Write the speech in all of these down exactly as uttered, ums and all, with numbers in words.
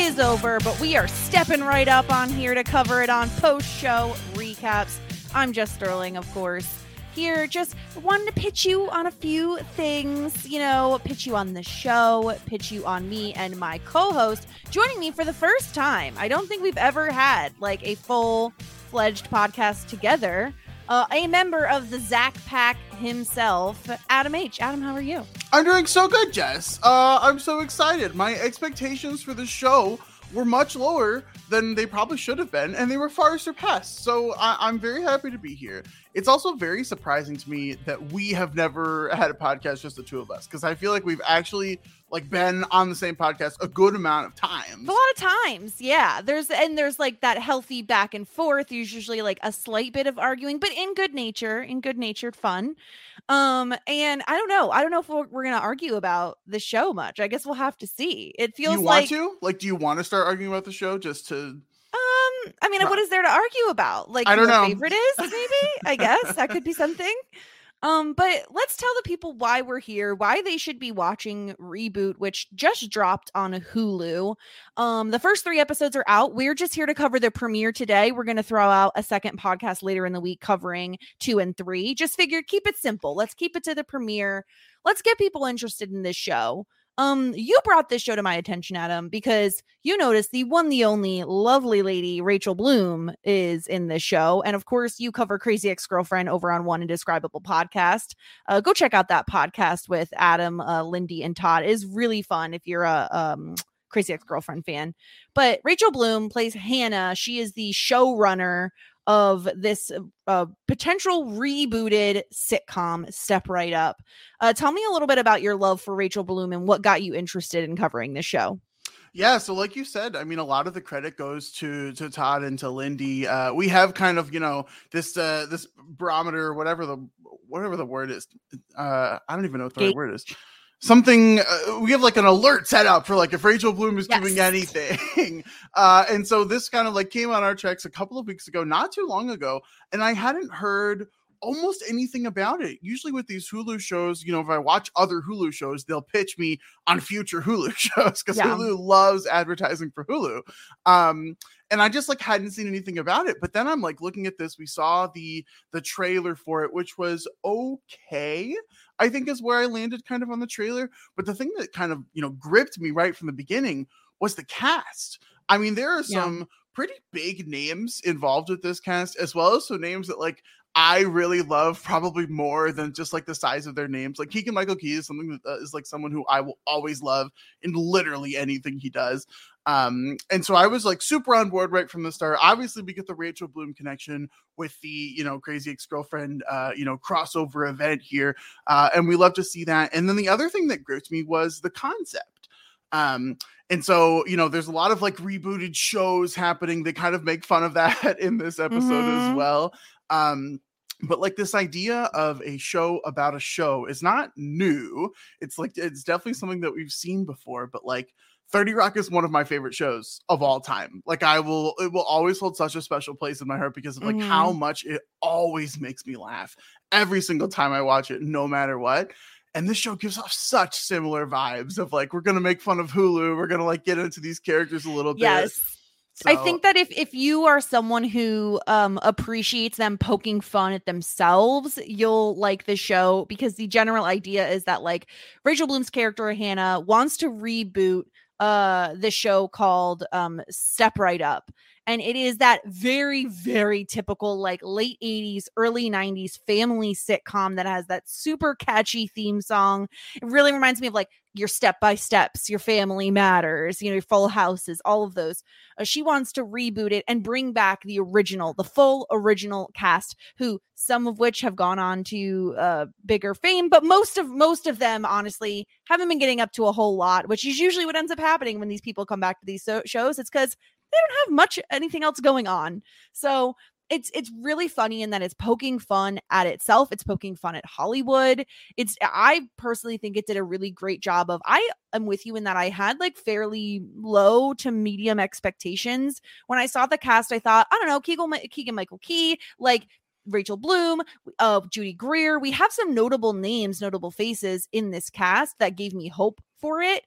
is over, but we are stepping right up on here to cover it on post-show recaps. I'm Jess Sterling, of course. Here, just wanted to pitch you on a few things, you know, pitch you on the show, pitch you on me and my co-host joining me for the first time. I don't think we've ever had like a full-fledged podcast together. Uh, a member of the Zach Pack himself, Adam H. Adam, how are you? I'm doing so good, Jess. Uh, I'm so excited. My expectations for the show were much lower than they probably should have been, and they were far surpassed. So I- I'm very happy to be here. It's also very surprising to me that we have never had a podcast, just the two of us, because I feel like we've actually like been on the same podcast a good amount of times. A lot of times, yeah. There's and there's like that healthy back and forth. There's usually like a slight bit of arguing, but in good nature, in good natured fun. Um, and I don't know. I don't know if we're, we're gonna argue about the show much. I guess we'll have to see. It feels you like. Want to? Like, do you want to start arguing about the show just to? Um, I mean, no. what is there to argue about? Like, I don't who know. Your favorite is maybe. I guess that could be something. Um, but let's tell the people why we're here, why they should be watching Reboot, which just dropped on Hulu. Um, the first three episodes are out. We're just here to cover the premiere today. We're going to throw out a second podcast later in the week covering two and three. Just figured, keep it simple. Let's keep it to the premiere. Let's get people interested in this show. Um, you brought this show to my attention, Adam, because you noticed the one, the only lovely lady, Rachel Bloom, is in this show. And of course, you cover Crazy Ex-Girlfriend over on One Indescribable podcast. Uh, go check out that podcast with Adam, uh, Lindy, and Todd. It is really fun if you're a um, Crazy Ex-Girlfriend fan. But Rachel Bloom plays Hannah. She is the showrunner of this uh, potential rebooted sitcom, Step Right Up. Uh, tell me a little bit about your love for Rachel Bloom and what got you interested in covering this show. Yeah, so like you said, I mean, a lot of the credit goes to to Todd and to Lindy. Uh, we have kind of, you know, this uh, this barometer, whatever the whatever the word is. Uh, I don't even know what the right word is. Something uh, we have like an alert set up for like if Rachel Bloom is yes. doing anything. Uh, and so this kind of like came on our checks a couple of weeks ago, not too long ago. And I hadn't heard almost anything about it. Usually with these Hulu shows, you know, if I watch other Hulu shows, they'll pitch me on future Hulu shows because yeah. Hulu loves advertising for Hulu. Um, and I just like hadn't seen anything about it. But then I'm like looking at this, we saw the the trailer for it, which was okay. I think is where I landed kind of on the trailer. But the thing that kind of, you know, gripped me right from the beginning was the cast. I mean, there are some yeah. pretty big names involved with this cast, as well as some names that like I really love probably more than just like the size of their names. Like Keegan-Michael Key is something that uh, is like someone who I will always love in literally anything he does. Um, and so I was like super on board right from the start. Obviously we get the Rachel Bloom connection with the, you know, Crazy Ex-Girlfriend, uh, you know, crossover event here. Uh, and we love to see that. And then the other thing that gripped me was the concept. Um, and so, you know, there's a lot of like rebooted shows happening. They kind of make fun of that in this episode mm-hmm. as well. Um, But like this idea of a show about a show is not new. It's like, it's definitely something that we've seen before, but like thirty Rock is one of my favorite shows of all time. Like I will, it will always hold such a special place in my heart because of like mm-hmm. how much it always makes me laugh every single time I watch it, no matter what. And this show gives off such similar vibes of like, we're going to make fun of Hulu. We're going to like get into these characters a little yes. bit. So. I think that if, if you are someone who um, appreciates them poking fun at themselves, you'll like the show because the general idea is that like Rachel Bloom's character, Hannah, wants to reboot uh, the show called um, Step Right Up. And it is that very, very typical like late eighties, early nineties family sitcom that has that super catchy theme song. It really reminds me of like your Step by Steps, your Family Matters, you know, your Full Houses, all of those. Uh, she wants to reboot it and bring back the original, the full original cast, who some of which have gone on to uh, bigger fame, but most of most of them, honestly, haven't been getting up to a whole lot, which is usually what ends up happening when these people come back to these so- shows. It's because they don't have much anything else going on. So it's it's really funny in that it's poking fun at itself. It's poking fun at Hollywood. It's I personally think it did a really great job of, I am with you in that I had like fairly low to medium expectations. When I saw the cast, I thought, I don't know, Keegan, Keegan-Michael Key, like Rachel Bloom, uh, Judy Greer. We have some notable names, notable faces in this cast that gave me hope for it.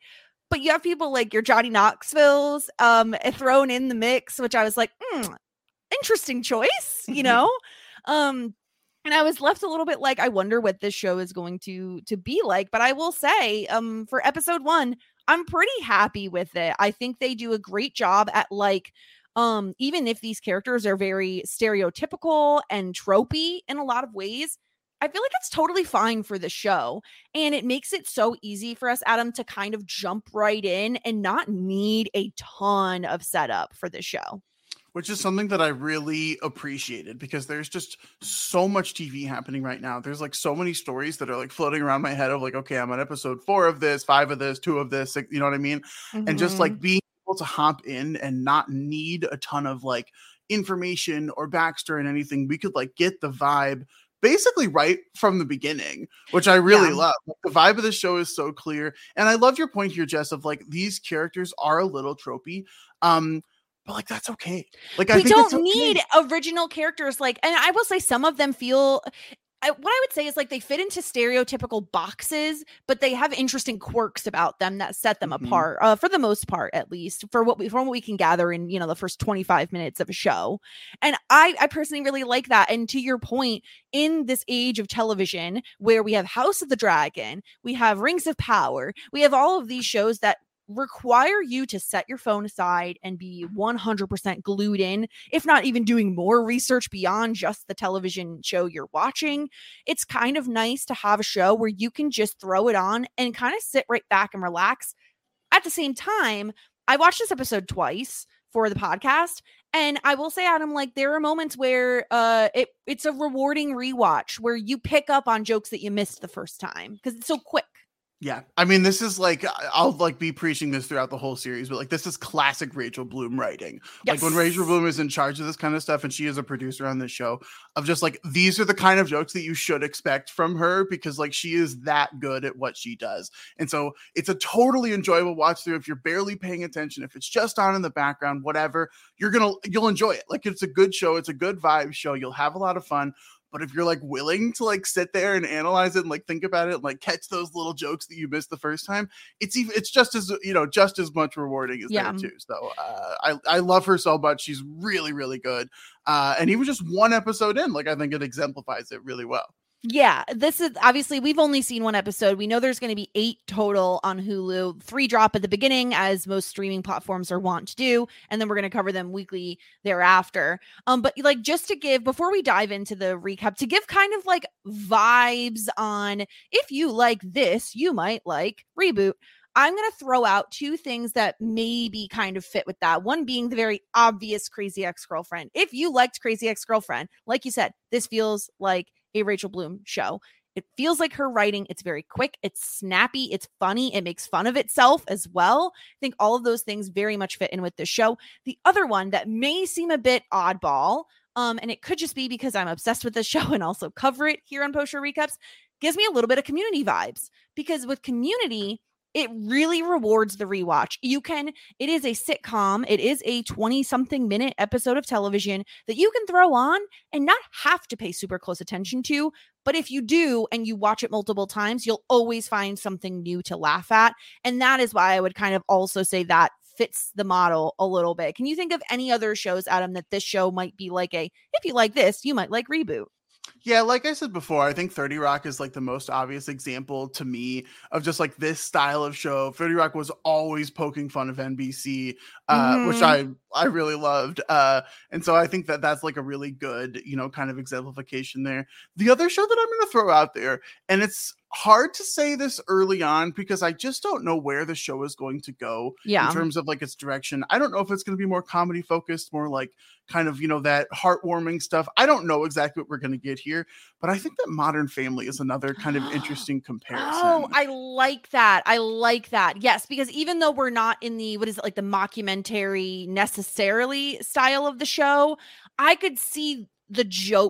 but you have people like your Johnny Knoxvilles um, thrown in the mix, which I was like, mm, interesting choice, you know? um, and I was left a little bit like, I wonder what this show is going to to be like. But I will say, um, for episode one, I'm pretty happy with it. I think they do a great job at like, um, even if these characters are very stereotypical and tropey in a lot of ways, I feel like it's totally fine for the show. And it makes it so easy for us, Adam, to kind of jump right in and not need a ton of setup for the show. Which is something that I really appreciated, because there's just so much T V happening right now. There's like so many stories that are like floating around my head of like, okay, I'm on episode four of this, five of this, two of this, six, you know what I mean? Mm-hmm. And just like being able to hop in and not need a ton of like information or backstory and anything. We could like get the vibe basically right from the beginning, which I really yeah. love. Like, the vibe of the show is so clear. And I love your point here, Jess, of like, these characters are a little tropey. Um, But like, that's okay. Like, I we think don't okay. need original characters. Like, and I will say some of them feel, I, what I would say is like they fit into stereotypical boxes, but they have interesting quirks about them that set them mm-hmm. apart, uh, for the most part, at least for what we, from what we can gather in, you know, the first twenty-five minutes of a show. And I, I personally really like that. And to your point, in this age of television where we have House of the Dragon, we have Rings of Power, we have all of these shows that require you to set your phone aside and be one hundred percent glued in, if not even doing more research beyond just the television show you're watching. It's kind of nice to have a show where you can just throw it on and kind of sit right back and relax. At the same time, I watched this episode twice for the podcast, and I will say, Adam, like there are moments where uh it it's a rewarding rewatch where you pick up on jokes that you missed the first time because it's so quick. Yeah. I mean, this is like, I'll like be preaching this throughout the whole series, but like, this is classic Rachel Bloom writing. Yes. Like when Rachel Bloom is in charge of this kind of stuff, and she is a producer on this show, of just like, these are the kind of jokes that you should expect from her, because like, she is that good at what she does. And so it's a totally enjoyable watch through. If you're barely paying attention, if it's just on in the background, whatever, you're going to, you'll enjoy it. Like, it's a good show. It's a good vibe show. You'll have a lot of fun. But if you're like willing to like sit there and analyze it and like think about it and like catch those little jokes that you missed the first time, it's even it's just as, you know, just as much rewarding as yeah. there too. So uh, I I love her so much. She's really really good. Uh, and even just one episode in, like I think it exemplifies it really well. Yeah, this is obviously we've only seen one episode. We know there's going to be eight total on Hulu, three drop at the beginning, as most streaming platforms are wont to do, and then we're going to cover them weekly thereafter. Um, but like just to give, before we dive into the recap, to give kind of like vibes on if you like this, you might like Reboot. I'm going to throw out two things that maybe kind of fit with that. One being the very obvious Crazy Ex-Girlfriend. If you liked Crazy Ex-Girlfriend, like you said, this feels like a Rachel Bloom show. It feels like her writing. It's very quick. It's snappy. It's funny. It makes fun of itself as well. I think all of those things very much fit in with the show. The other one that may seem a bit oddball, um, and it could just be because I'm obsessed with this show and also cover it here on Post Show Recaps, gives me a little bit of Community vibes. Because with Community, it really rewards the rewatch. You can, it is a sitcom. It is a twenty something minute episode of television that you can throw on and not have to pay super close attention to. But if you do, and you watch it multiple times, you'll always find something new to laugh at. And that is why I would kind of also say that fits the model a little bit. Can you think of any other shows, Adam, that this show might be like a, if you like this, you might like Reboot? Yeah, like I said before, I think thirty Rock is like the most obvious example to me of just like this style of show. thirty Rock was always poking fun of N B C, uh, mm-hmm. which I I really loved. Uh, and so I think that that's like a really good, you know, kind of exemplification there. The other show that I'm going to throw out there, and it's hard to say this early on because I just don't know where the show is going to go yeah. in terms of like its direction. I don't know if it's going to be more comedy focused, more like kind of, you know, that heartwarming stuff. I don't know exactly what we're going to get here, but I think that Modern Family is another kind of interesting comparison. Oh, I like that. I like that. Yes, because even though we're not in the, what is it, like the mockumentary necessarily style of the show, I could see the jokes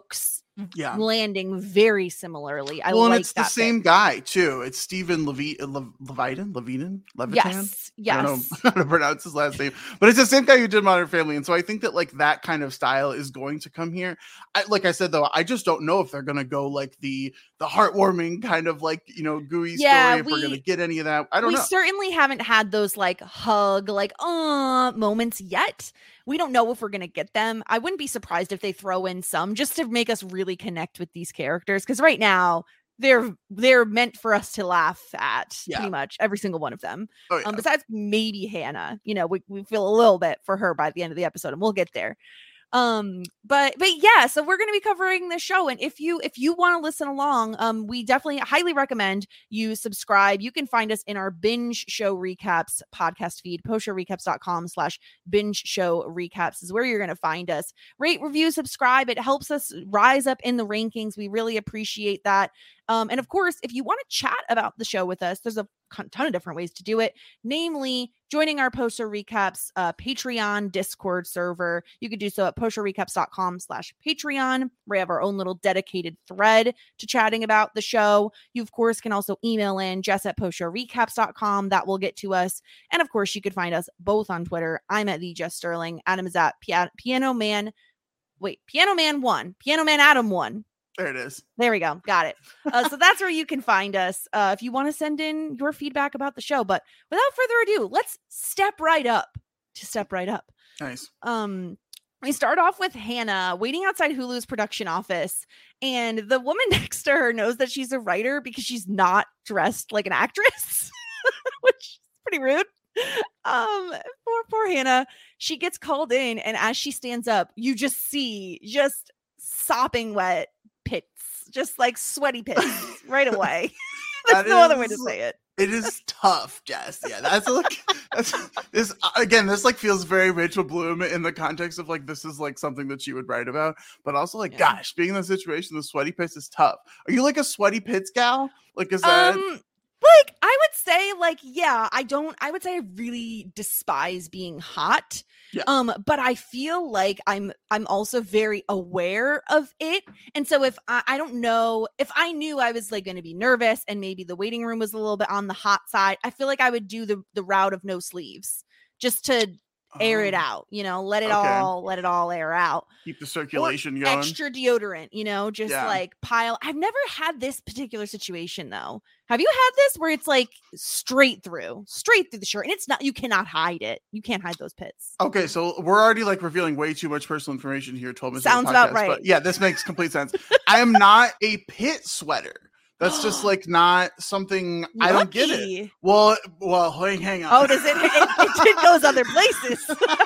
Yeah. landing very similarly. I well, and like it's the that same pick. guy too. It's Stephen Levi- Le- Levitan, Levitan, Levitan. Yes, yes. I don't know how to pronounce his last name, but it's the same guy who did Modern Family, and so I think that like that kind of style is going to come here. I, like I said though, I just don't know if they're gonna go like the the heartwarming kind of like you know gooey Yeah, story. If we, we're gonna get any of that, I don't we know. We certainly haven't had those like hug, like uh moments yet. We don't know if we're going to get them. I wouldn't be surprised if they throw in some just to make us really connect with these characters. Because right now they're they're meant for us to laugh at yeah. pretty much every single one of them. Oh, yeah. Um, besides maybe Hannah, you know, we, we feel a little bit for her by the end of the episode, and we'll get there. Um, but but yeah, so we're going to be covering this show, and if you if you want to listen along, um, we definitely highly recommend you subscribe. You can find us in our binge show recaps podcast feed. post show recaps dot com slash binge show recaps is where you're going to find us. Rate, review, subscribe. It helps us rise up in the rankings. We really appreciate that. Um, and of course, if you want to chat about the show with us, there's a ton of different ways to do it, namely joining our Post Show Recaps uh, Patreon Discord server. You could do so at post show recaps dot com slash Patreon. We have our own little dedicated thread to chatting about the show. You, of course, can also email in Jess at post show recaps dot com. That will get to us. And, of course, you could find us both on Twitter. I'm at the Jess Sterling. Adam is at Pia- Piano Man. Wait, Piano Man one. Piano Man Adam one. There it is. There we go. Got it. Uh, so that's where you can find us uh, if you want to send in your feedback about the show. But without further ado, let's step right up to step right up. Nice. Um, we start off with Hannah waiting outside Hulu's production office, and the woman next to her knows that she's a writer because she's not dressed like an actress, which is pretty rude. Um, poor, poor Hannah. She gets called in, and as she stands up, you just see just sopping wet pits, just like sweaty pits right away. There's no is, other way to say it. It is tough, Jess. Yeah, that's like that's this again. This like feels very Rachel Bloom in the context of like this is like something that she would write about, but also like, yeah. gosh, being in the situation, the sweaty pits is tough. Are you like a sweaty pits gal? Like, is that? Um, like I would say, like, yeah, I don't. I would say I really despise being hot. Yeah. Um, but I feel like I'm I'm also very aware of it. And so if I, I don't know if I knew I was like going to be nervous and maybe the waiting room was a little bit on the hot side, I feel like I would do the the route of no sleeves just to air it out, you know, let it okay. all let it all air out. Keep the circulation or going. Extra deodorant, you know, just yeah. like pile. I've never had this particular situation though. Have you had this where it's like straight through, straight through the shirt, and it's not, you cannot hide it. You can't hide those pits. Okay, so we're already like revealing way too much personal information here. twelve minutes Sounds podcast, about right. But yeah, this makes complete sense. I am not a pit sweater. That's just like not something Lucky. I don't get it. Well, well, hang, hang on. Oh, does it? It, it, it goes other places.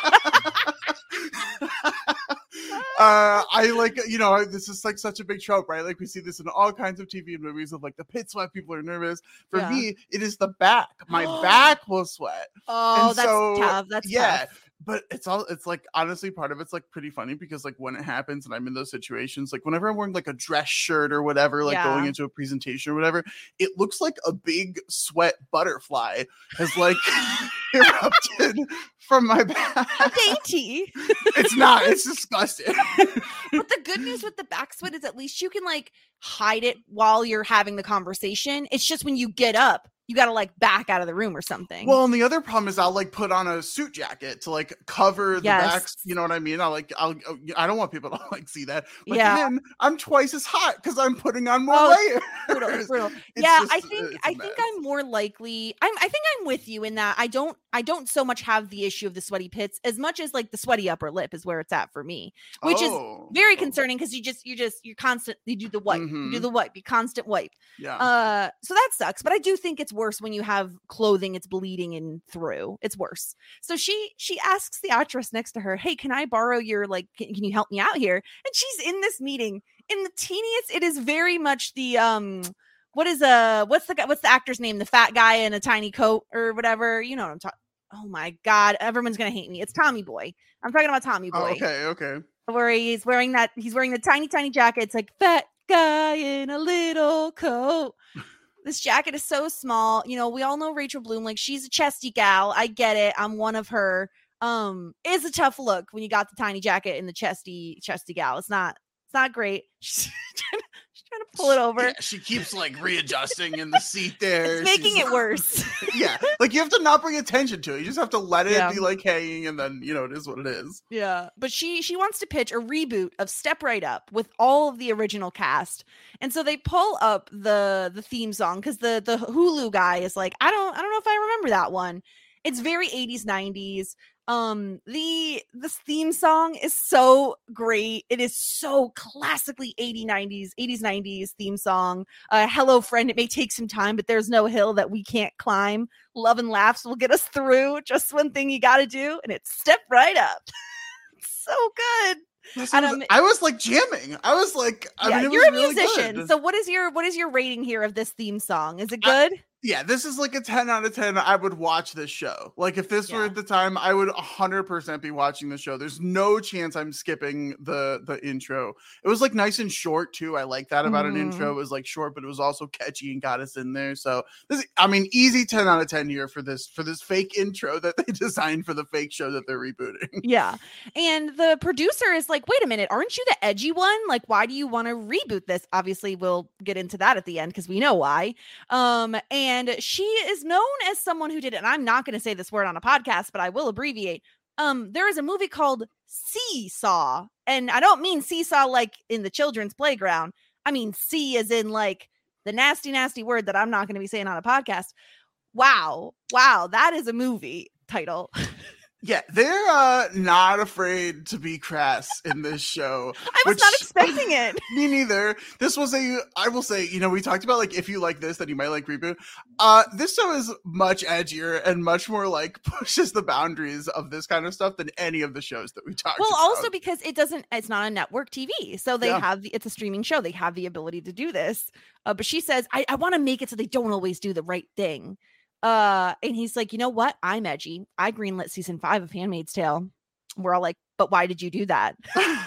uh I like, you know, this is like such a big trope, right? Like we see this in all kinds of T V and movies of like the pit sweat, people are nervous. For yeah. me, it is the back. My back will sweat. Oh, and that's so, tough. That's yeah. tough. But it's all, it's like, honestly, part of it's like pretty funny because like when it happens and I'm in those situations, like whenever I'm wearing like a dress shirt or whatever, like yeah. going into a presentation or whatever, it looks like a big sweat butterfly has like erupted from my back. Dainty. It's not, it's disgusting. But the good news with the back sweat is at least you can like hide it while you're having the conversation. It's just when you get up, you got to like back out of the room or something. Well, and the other problem is I'll like put on a suit jacket to like cover the yes. backs. You know what I mean? I like, I'll, I don't want people to like see that. But yeah. then I'm twice as hot because I'm putting on more oh, layers. Brutal, brutal. Yeah, just, I think, I think I'm more likely. I'm, I think I'm with you in that. I don't, I don't so much have the issue of the sweaty pits as much as like the sweaty upper lip is where it's at for me, which oh. is very concerning because you just, you just, you're constant. You do the wipe, mm-hmm. you do the wipe, you constant wipe. Yeah. Uh, so that sucks. But I do think it's worse when you have clothing it's bleeding in through. It's worse. So she she asks the actress next to her, hey, can I borrow your, like, can, can you help me out here? And she's in this meeting in the teeniest. It is very much the um what is uh what's the guy what's the actor's name, the fat guy in a tiny coat or whatever, you know what I'm talking. Oh my god, everyone's gonna hate me. It's Tommy Boy. I'm talking about Tommy Boy. Oh, okay okay where he's wearing that he's wearing the tiny tiny jacket. It's like fat guy in a little coat. This jacket is so small. You know, we all know Rachel Bloom. Like, she's a chesty gal. I get it. I'm one of her. Um, it's a tough look when you got the tiny jacket and the chesty, chesty gal. It's not, it's It's not great. She's trying to, she's trying to pull it over. Yeah, she keeps like readjusting in the seat there. It's making She's it worse. Yeah, like you have to not bring attention to it. You just have to let it Yeah. be like hanging, and then you know it is what it is. Yeah, but she she wants to pitch a reboot of Step Right Up with all of the original cast, and so they pull up the the theme song because the the Hulu guy is like, I don't I don't know if I remember that one. It's very eighties nineties. Um, the this theme song is so great. It is so classically eighties nineties eighties nineties theme song. Uh, hello friend, it may take some time, but there's no hill that we can't climb. Love and laughs will get us through. Just one thing you got to do, and it's Step Right Up. It's so good. And was, I was like jamming. I was like, I yeah, mean, it you're was a really musician. good. So what is your what is your rating here of this theme song? Is it good? I, yeah, this is like a ten out of ten. I would watch this show. Like if this Yeah. were at the time, I would one hundred percent be watching the show. There's no chance I'm skipping the the intro. It was like nice and short too. I like that about Mhm. an intro. It was like short, but it was also catchy and got us in there. So this, I mean, easy ten out of ten here for this for this fake intro that they designed for the fake show that they're rebooting. Yeah. And the producer is like, wait a minute, aren't you the edgy one? Like, why do you want to reboot this? Obviously, we'll get into that at the end because we know why. Um, and she is known as someone who did it. And I'm not going to say this word on a podcast, but I will abbreviate. Um, there is a movie called Seesaw. And I don't mean seesaw like in the children's playground. I mean, see as in like the nasty, nasty word that I'm not going to be saying on a podcast. Wow. Wow. That is a movie title. Yeah, they're uh, not afraid to be crass in this show. I was which, not expecting it. Me neither. This was a, I will say, you know, we talked about like if you like this, then you might like reboot. Uh, this show is much edgier and much more like pushes the boundaries of this kind of stuff than any of the shows that we talked Well, about. also because it doesn't, it's not a network T V. So they Yeah. have, the, it's a streaming show. They have the ability to do this. Uh, but she says, I, I want to make it so they don't always do the right thing. Uh, and he's like, you know what? I'm edgy. I greenlit season five of Handmaid's Tale. We're all like, but why did you do that?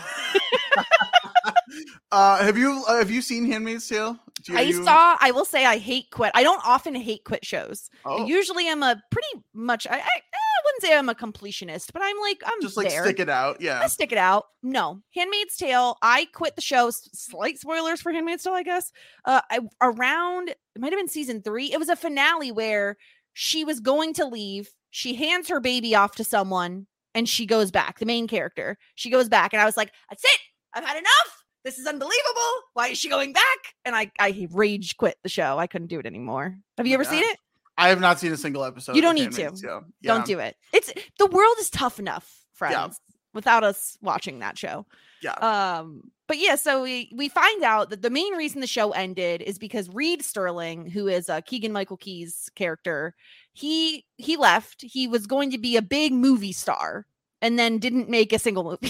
uh, have you uh, have you seen Handmaid's Tale? Do you, I you... saw, I will say I hate quit. I don't often hate quit shows. Oh. I usually am a pretty much, I, I, I wouldn't say I'm a completionist, but I'm like, I'm just like there. stick it out. Yeah. I stick it out. No, Handmaid's Tale. I quit the show. Slight spoilers for Handmaid's Tale, I guess. Uh, I, around it might have been season three. It was a finale where she was going to leave. She hands her baby off to someone, and she goes back. The main character. She goes back, and I was like, "That's it. I've had enough. This is unbelievable. Why is she going back?" And I, I rage quit the show. I couldn't do it anymore. Have you ever Yeah. seen it? I have not seen a single episode. You don't of need to. Handmaid's Tale. Yeah. Don't do it. It's the world is tough enough, friends, Yeah. without us watching that show. Yeah. Um, but yeah, so we we find out that the main reason the show ended is because Reed Sterling, who is uh, Keegan Michael Key's character, he he left. He was going to be a big movie star, and then didn't make a single movie.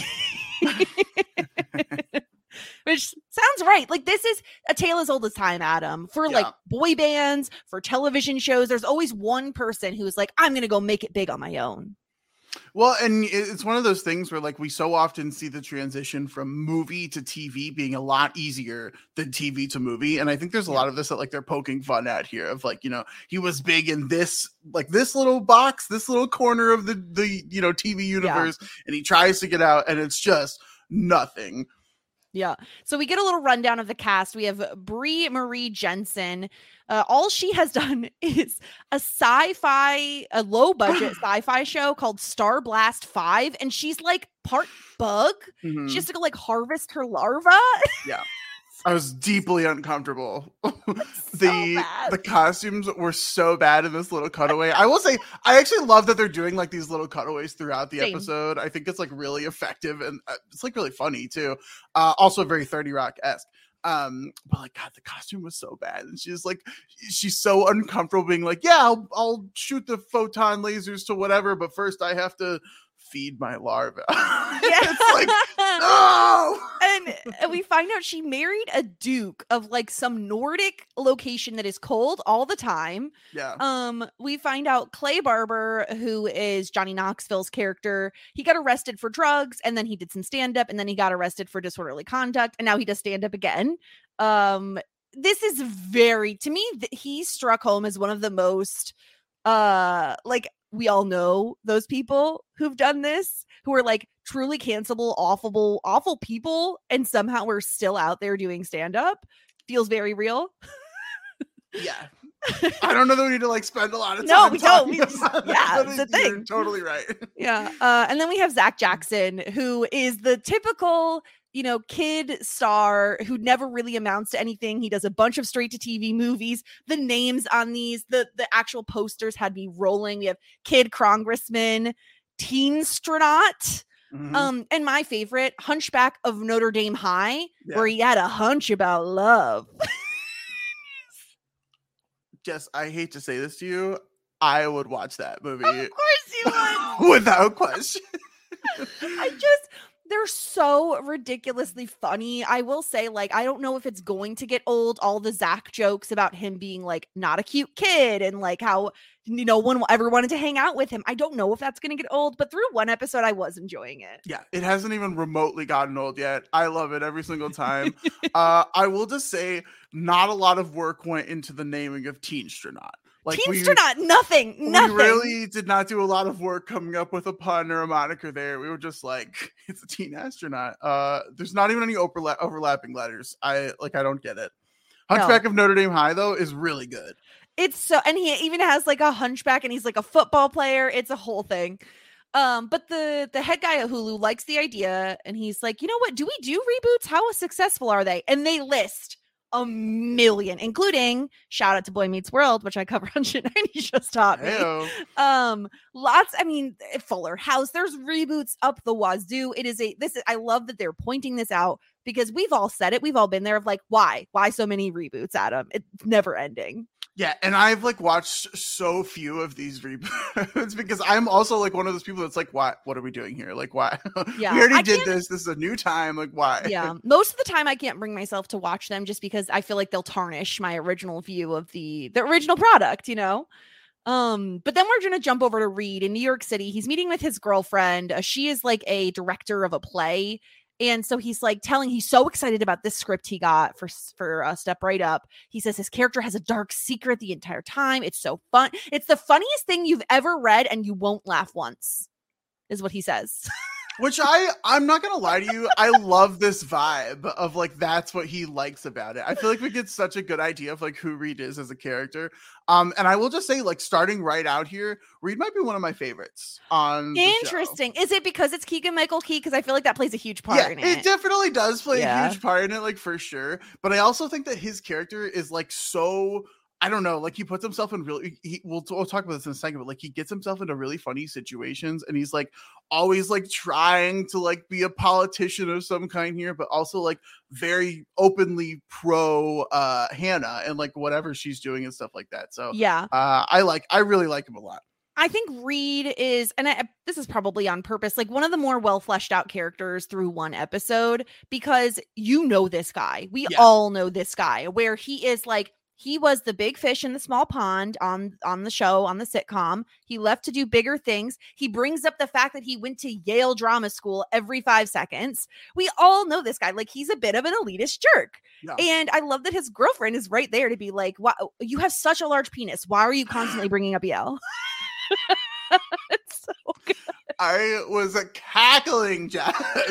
Which sounds right. Like this is a tale as old as time, Adam. For Yeah. like boy bands, for television shows, there's always one person who's like, I'm gonna go make it big on my own. Well, and it's one of those things where like we so often see the transition from movie to T V being a lot easier than T V to movie. And I think there's a Yeah. lot of this that like they're poking fun at here of like, you know, he was big in this, like this little box, this little corner of the, the, you know, T V universe, and he tries to get out and it's just nothing. Yeah. So we get a little rundown of the cast. We have Brie Marie Jensen. Uh, all she has done is a sci-fi, a low-budget sci-fi show called Star Blast five, and she's like part bug. Mhm. She has to go like harvest her larva. Yeah. I was deeply uncomfortable. So the bad. the costumes were so bad in this little cutaway. I will say I actually love that they're doing like these little cutaways throughout the Same. episode. I think it's like really effective and uh, it's like really funny too. Uh, also very thirty Rock-esque. Um, but like God, the costume was so bad, and she's like, she's so uncomfortable being like, yeah, I'll, I'll shoot the photon lasers to whatever, but first I have to feed my larva. It's like, no. and, and we find out she married a duke of like some Nordic location that is cold all the time. Yeah. Um, we find out Clay Barber, who is Johnny Knoxville's character, he got arrested for drugs, and then he did some stand-up, and then he got arrested for disorderly conduct, and now he does stand-up again. Um, this is very, to me, th- he struck home as one of the most uh like we all know those people who've done this, who are like truly cancelable, awful, awful people, and somehow we're still out there doing stand-up. Feels very real. Yeah. I don't know that we need to like spend a lot of time. No, we don't. We talking just, about it, yeah, but it's a it- you're thing. Totally right. Yeah. Uh, and then we have Zach Jackson, who is the typical, you know, kid star who never really amounts to anything. He does a bunch of straight to T V movies. The names on these, the the actual posters had me rolling. We have Kid Congressman, Teenstronaut, Mhm. um, and my favorite, Hunchback of Notre Dame High, Yeah. where he had a hunch about love. Jess, I hate to say this to you. I would watch that movie Of course you would. without question. I just, they're so ridiculously funny. I will say, like, I don't know if it's going to get old. All the Zach jokes about him being like not a cute kid and like how no one ever wanted to hang out with him. I don't know if that's going to get old, but through one episode, I was enjoying it. Yeah, it hasn't even remotely gotten old yet. I love it every single time. uh, I will just say, not a lot of work went into the naming of Teenstronaut. Like we, Teenstronaut, nothing, nothing. we really did not do a lot of work coming up with a pun or a moniker there. We were just like, it's a teen astronaut. Uh, there's not even any overla- overlapping letters. I like, I don't get it. Hunchback No. of Notre Dame High though is really good. It's so, and he even has like a hunchback and he's like a football player. It's a whole thing. Um, but the the head guy at Hulu likes the idea and he's like, you know what? Do we do reboots? How successful are they? And they list a million, including shout out to Boy Meets World, which I cover on Shit ninety Just Taught Me. Heyo. Um, lots. I mean, Fuller House. There's reboots up the wazoo. It is a this. Is, I love that they're pointing this out because we've all said it. We've all been there. Of like, why, why so many reboots, Adam? It's never ending. Yeah, and I've like watched so few of these reboots because I'm also like one of those people that's like, why? What are we doing here? Like, why? Yeah, we already I did can't- this. This is a new time. Like, why? Yeah, most of the time I can't bring myself to watch them just because I feel like they'll tarnish my original view of the the original product. You know. Um, but then we're gonna jump over to Reed in New York City. He's meeting with his girlfriend. Uh, she is like a director of a play. And so he's like telling, he's so excited about this script he got for for uh, Step Right Up. He says his character has a dark secret the entire time. It's so fun. It's the funniest thing you've ever read, and you won't laugh once, is what he says. Which I, I'm not gonna lie to you, I love this vibe of like that's what he likes about it. I feel like we get such a good idea of like who Reed is as a character. Um, and I will just say, like, starting right out here, Reed might be one of my favorites on the show. Interesting. Is it because it's Keegan Michael Key? Because I feel like that plays a huge part Yeah, in it. it definitely does play Yeah. a huge part in it, like for sure. But I also think that his character is like so, I don't know, like he puts himself in really, he, we'll, we'll talk about this in a second, but like he gets himself into really funny situations and he's like always like trying to like be a politician of some kind here, but also like very openly pro uh Hannah and like whatever she's doing and stuff like that. So Yeah. uh I like, I really like him a lot. I think Reed is, and I, this is probably on purpose, like one of the more well fleshed out characters through one episode because you know this guy. We Yeah. all know this guy, where he is like, he was the big fish in the small pond on on the show, on the sitcom. He left to do bigger things. He brings up the fact that he went to Yale Drama School every five seconds. We all know this guy. Like, he's a bit of an elitist jerk. Yeah. And I love that his girlfriend is right there to be like, wow, you have such a large penis. Why are you constantly bringing up Yale? It's so good. I was uh, cackling, Jazz.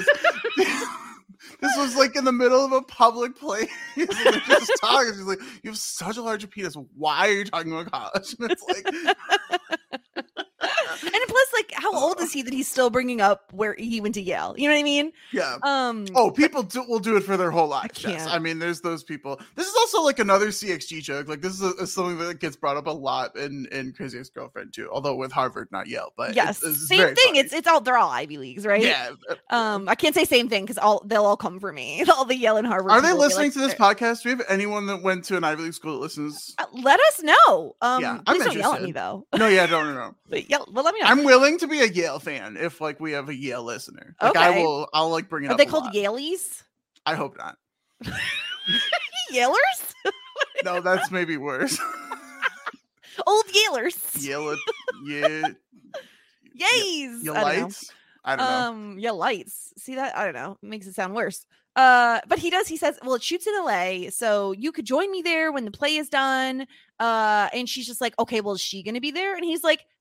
This was like in the middle of a public place. And they're just talking. She's like, "You have such a large penis. Why are you talking about college?" And it's like, And plus, like, how old is he that he's still bringing up where he went to Yale? You know what I mean? yeah. Um. Oh, people do, will do it for their whole life. Jess. can't. I mean, there's those people. This is also like another C X G joke. Like this is, a, is something that gets brought up a lot in in Crazy Ex-Girlfriend too. Although with Harvard, not Yale. But yes, it's, it's same very thing. funny. It's it's all they're all Ivy Leagues, right? yeah. Um. I can't say same thing because all they'll all come for me. All the Yale and Harvard. Are they people will be listening like, to this podcast? Do we have anyone that went to an Ivy League school that listens? Uh, let us know. Um. Yeah, I'm please don't yell at me interested. though. No, yeah, no, no, no. But yell. Well, let me know. I'm willing to be a Yale fan if like we have a Yale listener. Like I Okay. will, I'll like bring it Are up. they a called lot. Yaleys? I hope not. Yalers? No, that's maybe worse. Old Yalers. Yale, yeah, Yays. you I don't know. lights. I don't know. Um, yeah, lights. See that? I don't know. It makes it sound worse. Uh, but he does. He says, "Well, it shoots in L A, so you could join me there when the play is done." Uh, and she's just like, "Okay, well, is she going to be there?" And he's like,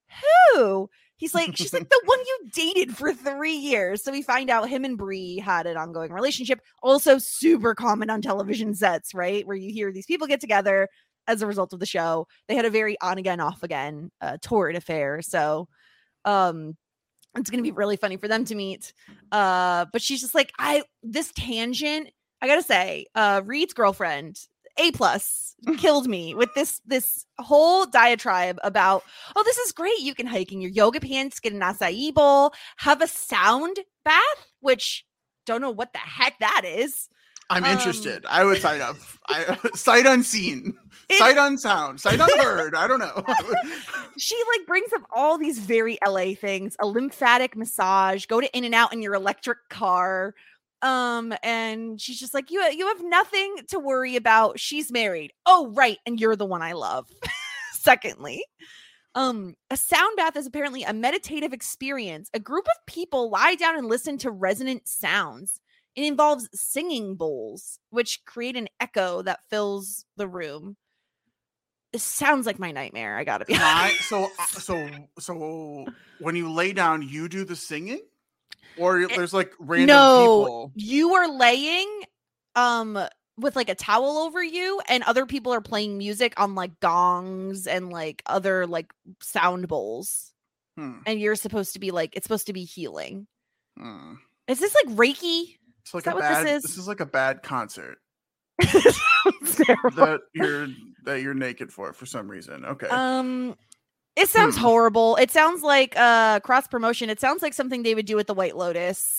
who? He's like, she's like the one you dated for three years. So we find out him and Bree had an ongoing relationship. Also super common on television sets, right? Where you hear these people get together as a result of the show. They had a very on again, off again, uh, torrid affair. So um, it's going to be really funny for them to meet. Uh, but she's just like, I, this tangent, I got to say, uh, Reed's girlfriend, A plus, killed me with this this whole diatribe about, oh, this is great. You can hike in your yoga pants, get an acai bowl, have a sound bath, which don't know what the heck that is. I'm um, interested. I would sign up. I, sight unseen, it, sight unsound, sight unheard. I don't know. She like brings up all these very L A things: a lymphatic massage, go to In-N-Out in your electric car. Um, and she's just like, you, you have nothing to worry about. She's married. Oh, right. And you're the one I love. Secondly, um, a sound bath is apparently a meditative experience. A group of people lie down and listen to resonant sounds. It involves singing bowls, which create an echo that fills the room. This sounds like my nightmare. I gotta be honest. So, so, so when you lay down, you do the singing? Or there's like random no, people. You are laying um with like a towel over you, and other people are playing music on like gongs and like other like sound bowls. Hmm. And you're supposed to be like, it's supposed to be healing. Hmm. Is this like Reiki? It's like is a bad this is? this is like a bad concert. Terrible. That you're that you're naked for for some reason. Okay. Um It sounds hmm. horrible. It sounds like uh, cross promotion. It sounds like something they would do at the White Lotus.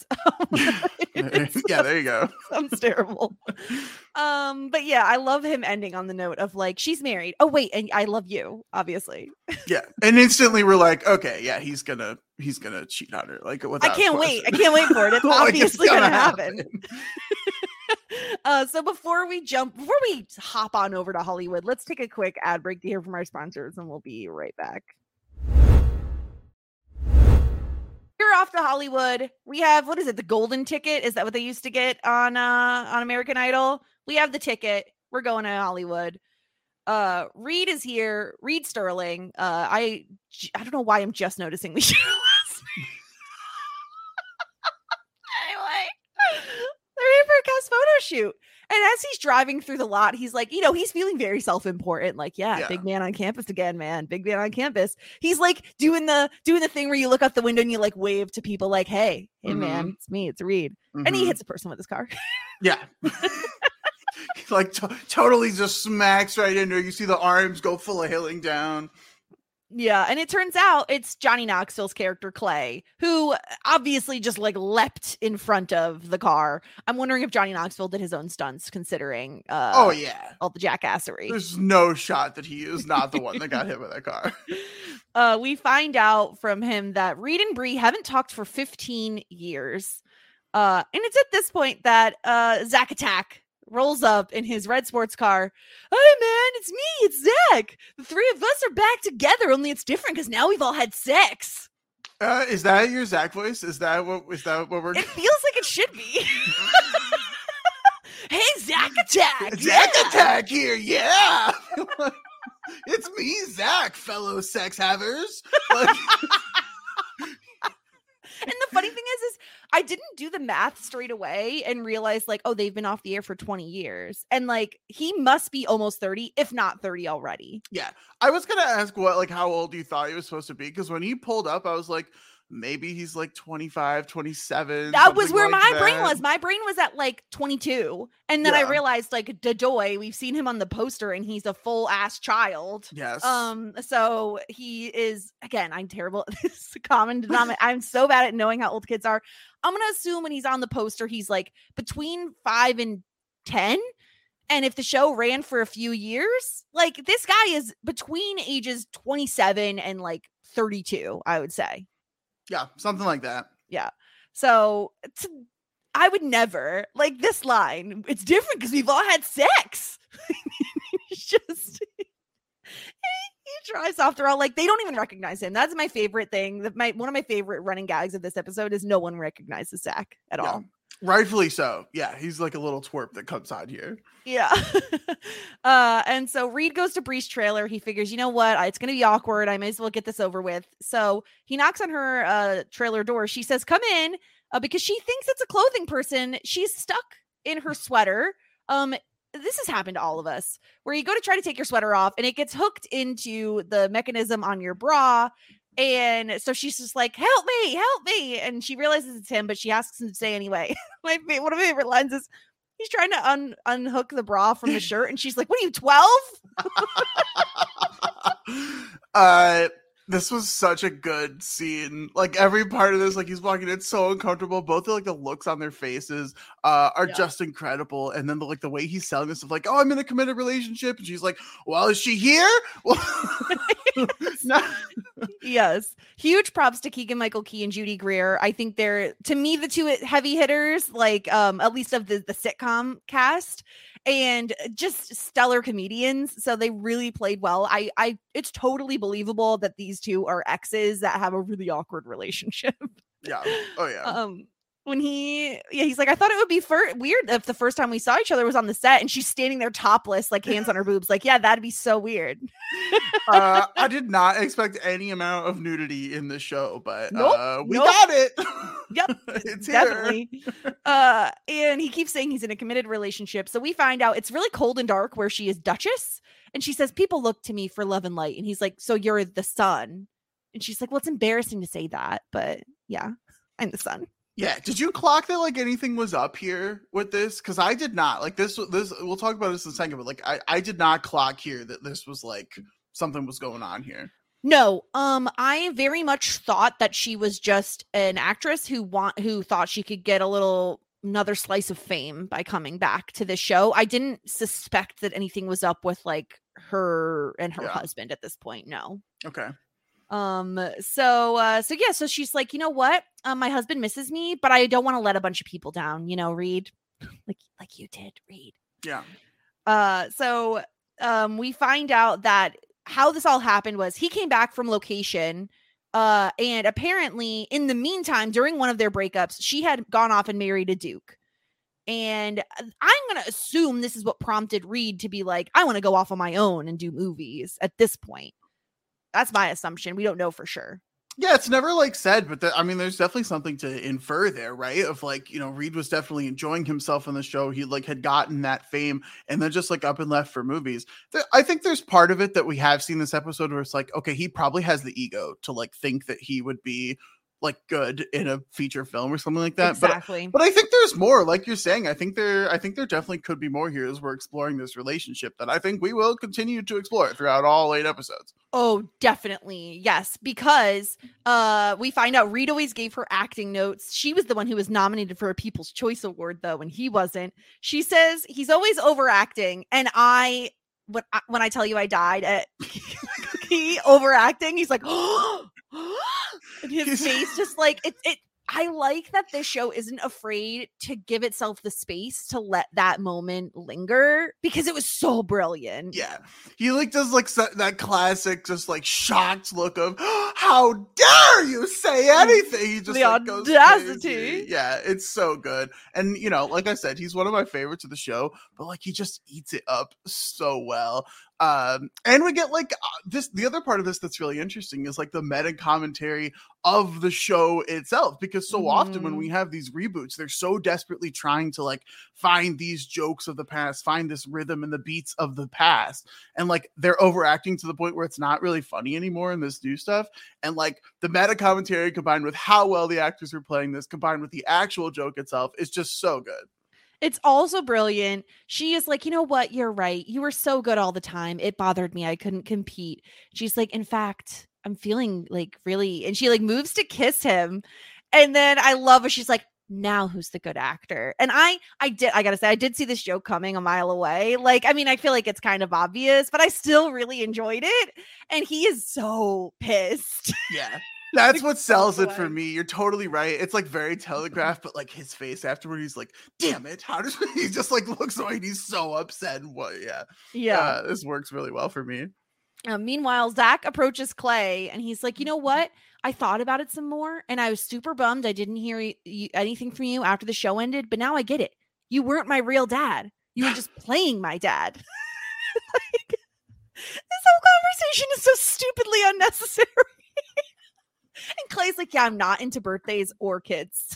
Yeah, there you go. Sounds terrible. Um, but yeah, I love him ending on the note of like, she's married. Oh wait, and I love you, obviously. Yeah, and instantly we're like, okay, yeah, he's gonna he's gonna cheat on her. Like, I can't wait. I can't wait for it. It's like obviously it's gonna, gonna happen. happen. Uh, so before we jump, before we hop on over to Hollywood, let's take a quick ad break to hear from our sponsors, and we'll be right back. We're off to Hollywood. We have, what is it, the golden ticket? Is that what they used to get on uh, on American Idol? We have the ticket. We're going to Hollywood. Uh, Reed is here. Reed Sterling. Uh, I I don't know why I'm just noticing we should have last name. Anyway. They're here for a cast photo shoot. And as he's driving through the lot, he's like, you know, he's feeling very self-important. Like, yeah, yeah, big man on campus again, man. Big man on campus. He's like doing the doing the thing where you look out the window and you like wave to people like, hey, hey, mm-hmm. man, it's me, it's Reed. Mm-hmm. And he hits a person with his car. Yeah. Like to- totally just smacks right into her. You see the arms go flailing down. Yeah, and it turns out it's Johnny Knoxville's character Clay, who obviously just like leapt in front of the car. I'm wondering if Johnny Knoxville did his own stunts, considering uh, oh yeah, all the jackassery. There's no shot that he is not the one that got hit with that car. Uh, we find out from him that Reed and Bree haven't talked for fifteen years, uh, and it's at this point that uh, Zack Attack rolls up in his red sports car. Hey man, it's me, it's Zach. The three of us are back together, only it's different because now we've all had sex. Uh, is that your Zach voice? Is that what is that what we're It feels like it should be. Hey, Zack Attack. Zack yeah. Attack here, yeah. It's me, Zach, fellow sex havers. Like- And the funny thing is, is I didn't do the math straight away and realize like, oh, they've been off the air for twenty years. And like, he must be almost thirty, if not thirty already. Yeah. I was going to ask what, like, how old you thought he was supposed to be. Because when he pulled up, I was like, maybe he's like twenty-five, twenty-seven. That was where like my that. brain was. My brain was at like twenty-two. And then yeah. I realized like Dadoy, we've seen him on the poster and he's a full ass child. Yes. Um. So he is, again, I'm terrible at this common denominator. I'm so bad at knowing how old kids are. I'm going to assume when he's on the poster, he's like between five and ten. And if the show ran for a few years, like this guy is between ages twenty-seven and like thirty-two, I would say. Yeah, something like that. Yeah. So to, I would never like this line. It's different because we've all had sex. He's just he, he drives off. They're all like, they don't even recognize him. That's my favorite thing. That my one of my favorite running gags of this episode is no one recognizes Zach at yeah. all. Rightfully so. Yeah, he's like a little twerp that comes out here. Yeah. uh, and so Reed goes to Bree's trailer. He figures, you know what? It's going to be awkward. I may as well get this over with. So he knocks on her uh, trailer door. She says, come in, uh, because she thinks it's a clothing person. She's stuck in her sweater. Um, this has happened to all of us, where you go to try to take your sweater off and it gets hooked into the mechanism on your bra. And so she's just like, help me, help me. And she realizes it's him, but she asks him to stay anyway. My one of my favorite lines is, he's trying to un- unhook the bra from the shirt. And she's like, what are you, twelve? uh, this was such a good scene. Like every part of this, like he's walking, it's so uncomfortable. Both of like the looks on their faces uh, are yeah. just incredible. And then the, like the way he's selling this of like, oh, I'm in a committed relationship. And she's like, well, is she here? yes. No. Yes. Huge props to Keegan-Michael Key and Judy Greer. I think they're, to me, the two heavy hitters, like um, at least of the, the sitcom cast. And just stellar comedians. So they really played well. I, I, it's totally believable that these two are exes that have a really awkward relationship. Yeah. Oh yeah. um, when he, yeah, he's like, I thought it would be fir- weird if the first time we saw each other was on the set and she's standing there topless, like hands on her boobs. Like, yeah, that'd be so weird. uh, I did not expect any amount of nudity in the show, but nope, uh, we nope. got it. Yep, it's definitely. uh, and he keeps saying he's in a committed relationship. So we find out it's really cold and dark where she is Duchess. And she says, people look to me for love and light. And he's like, so you're the sun. And she's like, well, it's embarrassing to say that, but yeah, I'm the sun. Yeah. Did you clock that like anything was up here with this? Because I did not. Like this, this, we'll talk about this in a second, but like I, I did not clock here that this was like something was going on here. No, um, I very much thought that she was just an actress who want who thought she could get a little another slice of fame by coming back to this show. I didn't suspect that anything was up with like her and her yeah. husband at this point. No. Okay. Um, so, uh, so yeah, so she's like, you know what? Um, my husband misses me, but I don't want to let a bunch of people down, you know, Reed, like, like you did, Reed. Yeah. Uh, so, um, we find out that how this all happened was he came back from location, uh, and apparently in the meantime, during one of their breakups, she had gone off and married a Duke. And I'm going to assume this is what prompted Reed to be like, I want to go off on my own and do movies at this point. That's my assumption. We don't know for sure. Yeah, it's never like said, but the, I mean, there's definitely something to infer there, right? Of like, you know, Reed was definitely enjoying himself on the show. He like had gotten that fame and then just like up and left for movies. There, I think there's part of it that we have seen this episode where it's like, okay, he probably has the ego to like think that he would be like good in a feature film or something like that. Exactly. But, but I think there's more, like you're saying. I think there, I think there definitely could be more here as we're exploring this relationship that I think we will continue to explore throughout all eight episodes. Oh, definitely. Yes. Because uh, we find out Reed always gave her acting notes. She was the one who was nominated for a People's Choice Award though, and he wasn't. She says he's always overacting. And I, when I, when I tell you I died at he overacting, he's like, oh, and his he's... face just like it, it I like that this show isn't afraid to give itself the space to let that moment linger because it was so brilliant. Yeah. He like does like that classic just like shocked look of how dare you say anything. He just the like audacity. Goes crazy. Yeah, it's so good. And you know, like I said, he's one of my favorites of the show, but like he just eats it up so well. Um, and we get like uh, this, the other part of this that's really interesting is like the meta commentary of the show itself, because so mm. often when we have these reboots, they're so desperately trying to like find these jokes of the past, find this rhythm and the beats of the past. And like they're overacting to the point where it's not really funny anymore in this new stuff. And like the meta commentary combined with how well the actors are playing this, combined with the actual joke itself, is just so good. It's also brilliant. She is like, you know what? You're right. You were so good all the time. It bothered me. I couldn't compete. She's like, in fact, I'm feeling like really, and she like moves to kiss him. And then I love it. She's like, now who's the good actor? And I, I did, I gotta say, I did see this joke coming a mile away. Like, I mean, I feel like it's kind of obvious, but I still really enjoyed it. And he is so pissed. Yeah. That's what sells it for me. You're totally right. It's like very telegraphed, but like his face afterward, he's like, damn it. How does he just like looks away and he's so upset and what? Yeah. Yeah. Uh, this works really well for me. Uh, meanwhile, Zach approaches Clay and he's like, you know what? I thought about it some more, and I was super bummed I didn't hear y- y- anything from you after the show ended, but now I get it. You weren't my real dad. You were just playing my dad. Like, this whole conversation is so stupidly unnecessary. And Clay's like, yeah, I'm not into birthdays or kids.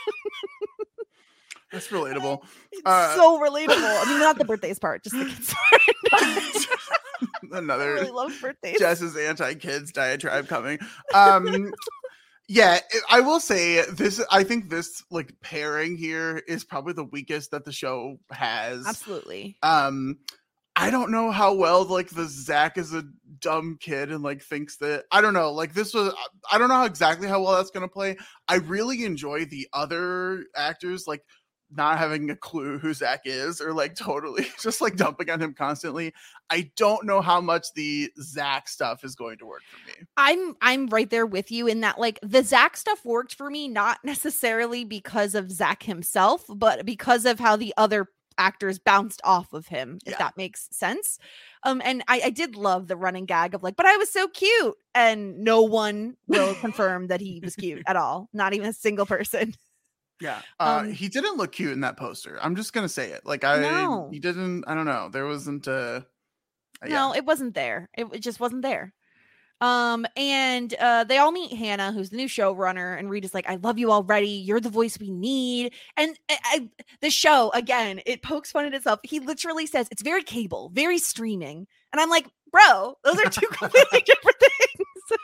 That's relatable. It's Uh, so relatable. I mean, not the birthdays part, just the kids part. Another I really love birthdays. Jess's anti-kids diatribe coming. Um, yeah, it, I will say this. I think this like pairing here is probably the weakest that the show has. Absolutely. Um, I don't know how well like the Zach is a dumb kid and like thinks that I don't know. Like this was I don't know how exactly how well that's gonna play. I really enjoy the other actors like not having a clue who Zach is or like totally just like dumping on him constantly. I don't know how much the Zach stuff is going to work for me. I'm I'm right there with you in that like the Zach stuff worked for me, not necessarily because of Zach himself, but because of how the other actors bounced off of him, if Yeah. that makes sense. Um, and I, I did love the running gag of like, but I was so cute, and no one will confirm that he was cute at all, not even a single person. Yeah, uh, Um, he didn't look cute in that poster. I'm just gonna say it. Like I, No. he didn't. I don't know. There wasn't a. Uh, No, it wasn't there. It, it just wasn't there. Um, and uh, they all meet Hannah, who's the new showrunner, and Reed is like, "I love you already. You're the voice we need." And I, I, the show again, it pokes fun at itself. He literally says it's very cable, very streaming, and I'm like, "Bro, those are two completely different things."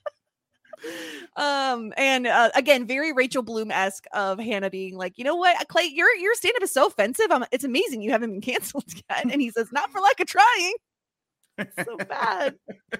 um, and uh, again, very Rachel Bloom-esque of Hannah being like, "You know what, Clay, your your stand-up is so offensive. I'm, it's amazing you haven't been canceled yet." And he says, "Not for lack of trying." It's so bad.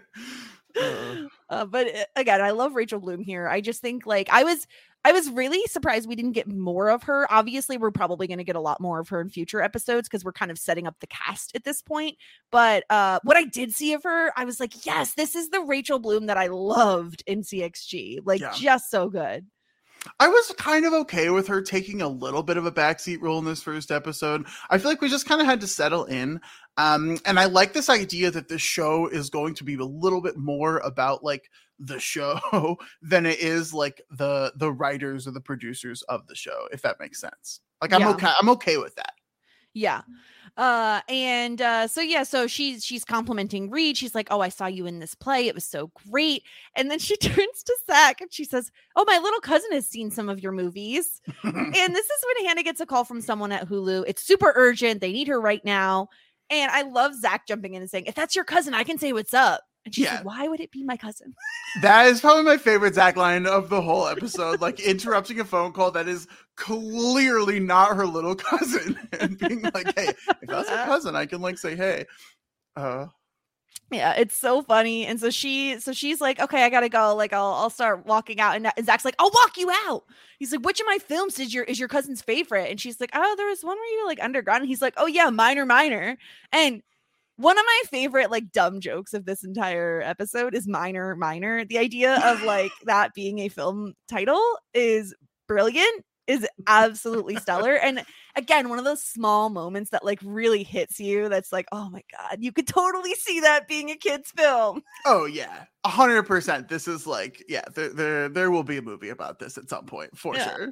Uh. Uh, but uh, again, I love Rachel Bloom here. I just think like I was I was really surprised we didn't get more of her. Obviously, we're probably going to get a lot more of her in future episodes because we're kind of setting up the cast at this point. But uh, what I did see of her, I was like, yes, this is the Rachel Bloom that I loved in C X G. Like, Yeah. just so good. I was kind of okay with her taking a little bit of a backseat role in this first episode. I feel like we just kind of had to settle in. Um, and I like this idea that this show is going to be a little bit more about like the show than it is like the the writers or the producers of the show, if that makes sense. Like I'm Yeah. okay. I'm okay with that. Yeah. Uh and uh so yeah, so she's she's complimenting Reed. She's like, "Oh, I saw you in this play. It was so great." And then she turns to Zach and she says, "Oh, my little cousin has seen some of your movies." And this is when Hannah gets a call from someone at Hulu. It's super urgent. They need her right now. And I love Zach jumping in and saying, "If that's your cousin, I can say what's up." And she's Yeah. like, "Why would it be my cousin?" That is probably my favorite Zach line of the whole episode. Like interrupting a phone call that is clearly not her little cousin and being like, "Hey, if that's her cousin, I can like say, hey." Uh, Yeah, it's so funny. And so she so she's like, "Okay, I gotta go. Like, I'll I'll start walking out." And, and Zach's like, "I'll walk you out." He's like, "Which of my films is your is your cousin's favorite?" And she's like, "Oh, there was one where you were like underground." And he's like, "Oh yeah, Minor Minor." And one of my favorite like dumb jokes of this entire episode is Minor Minor. The idea of like that being a film title is brilliant, is absolutely stellar. And again, one of those small moments that like really hits you. That's like, oh my God, you could totally see that being a kid's film. oh yeah, a hundred percent. This is like, yeah, there, there there will be a movie about this at some point for Yeah. sure.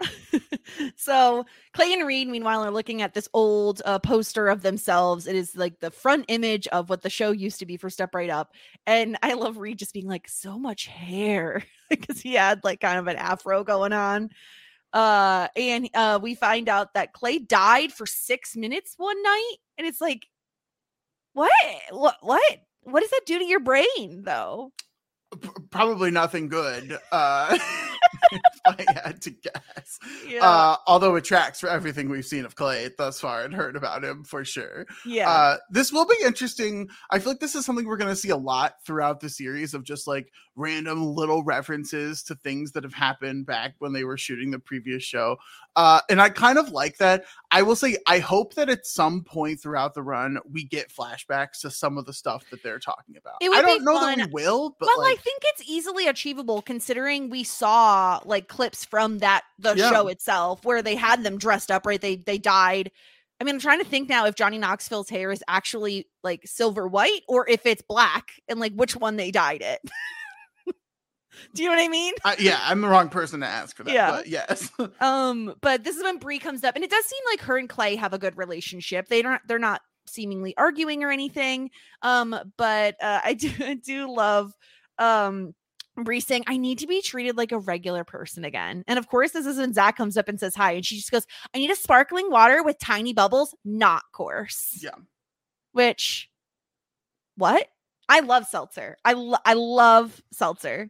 So Clay and Reed, meanwhile, are looking at this old uh, poster of themselves. It is like the front image of what the show used to be for Step Right Up. And I love Reed just being like, so much hair, because he had like kind of an afro going on. Uh, and uh, we find out that Clay died for six minutes one night. And it's like, what? What? What? What does that do to your brain, though? P- probably nothing good. Uh, if I had to guess. Yeah. Uh, although it tracks for everything we've seen of Clay thus far and heard about him for sure. Yeah. Uh, this will be interesting. I feel like this is something we're going to see a lot throughout the series of just like random little references to things that have happened back when they were shooting the previous show. Uh, and I kind of like that. I will say, I hope that at some point throughout the run, we get flashbacks to some of the stuff that they're talking about. It would I don't be know fun. that we will, but well, like, I think it's easily achievable considering we saw like clips from that the Yeah. show itself where they had them dressed up, right? They they died. I mean, I'm trying to think now if Johnny Knoxville's hair is actually like silver white or if it's black and like which one they dyed it. Do you know what I mean? Uh, yeah, I'm the wrong person to ask for that. Yeah. But yes. um, but this is when Bree comes up, and it does seem like her and Clay have a good relationship. They don't. They're not seemingly arguing or anything. Um, but uh, I do. I do love. Um. Bree saying, I need to be treated like a regular person again. And of course, this is when Zach comes up and says hi. And she just goes, I need a sparkling water with tiny bubbles, not coarse. Yeah. Which, what? I love seltzer. I, lo- I love seltzer.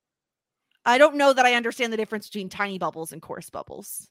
I don't know that I understand the difference between tiny bubbles and coarse bubbles.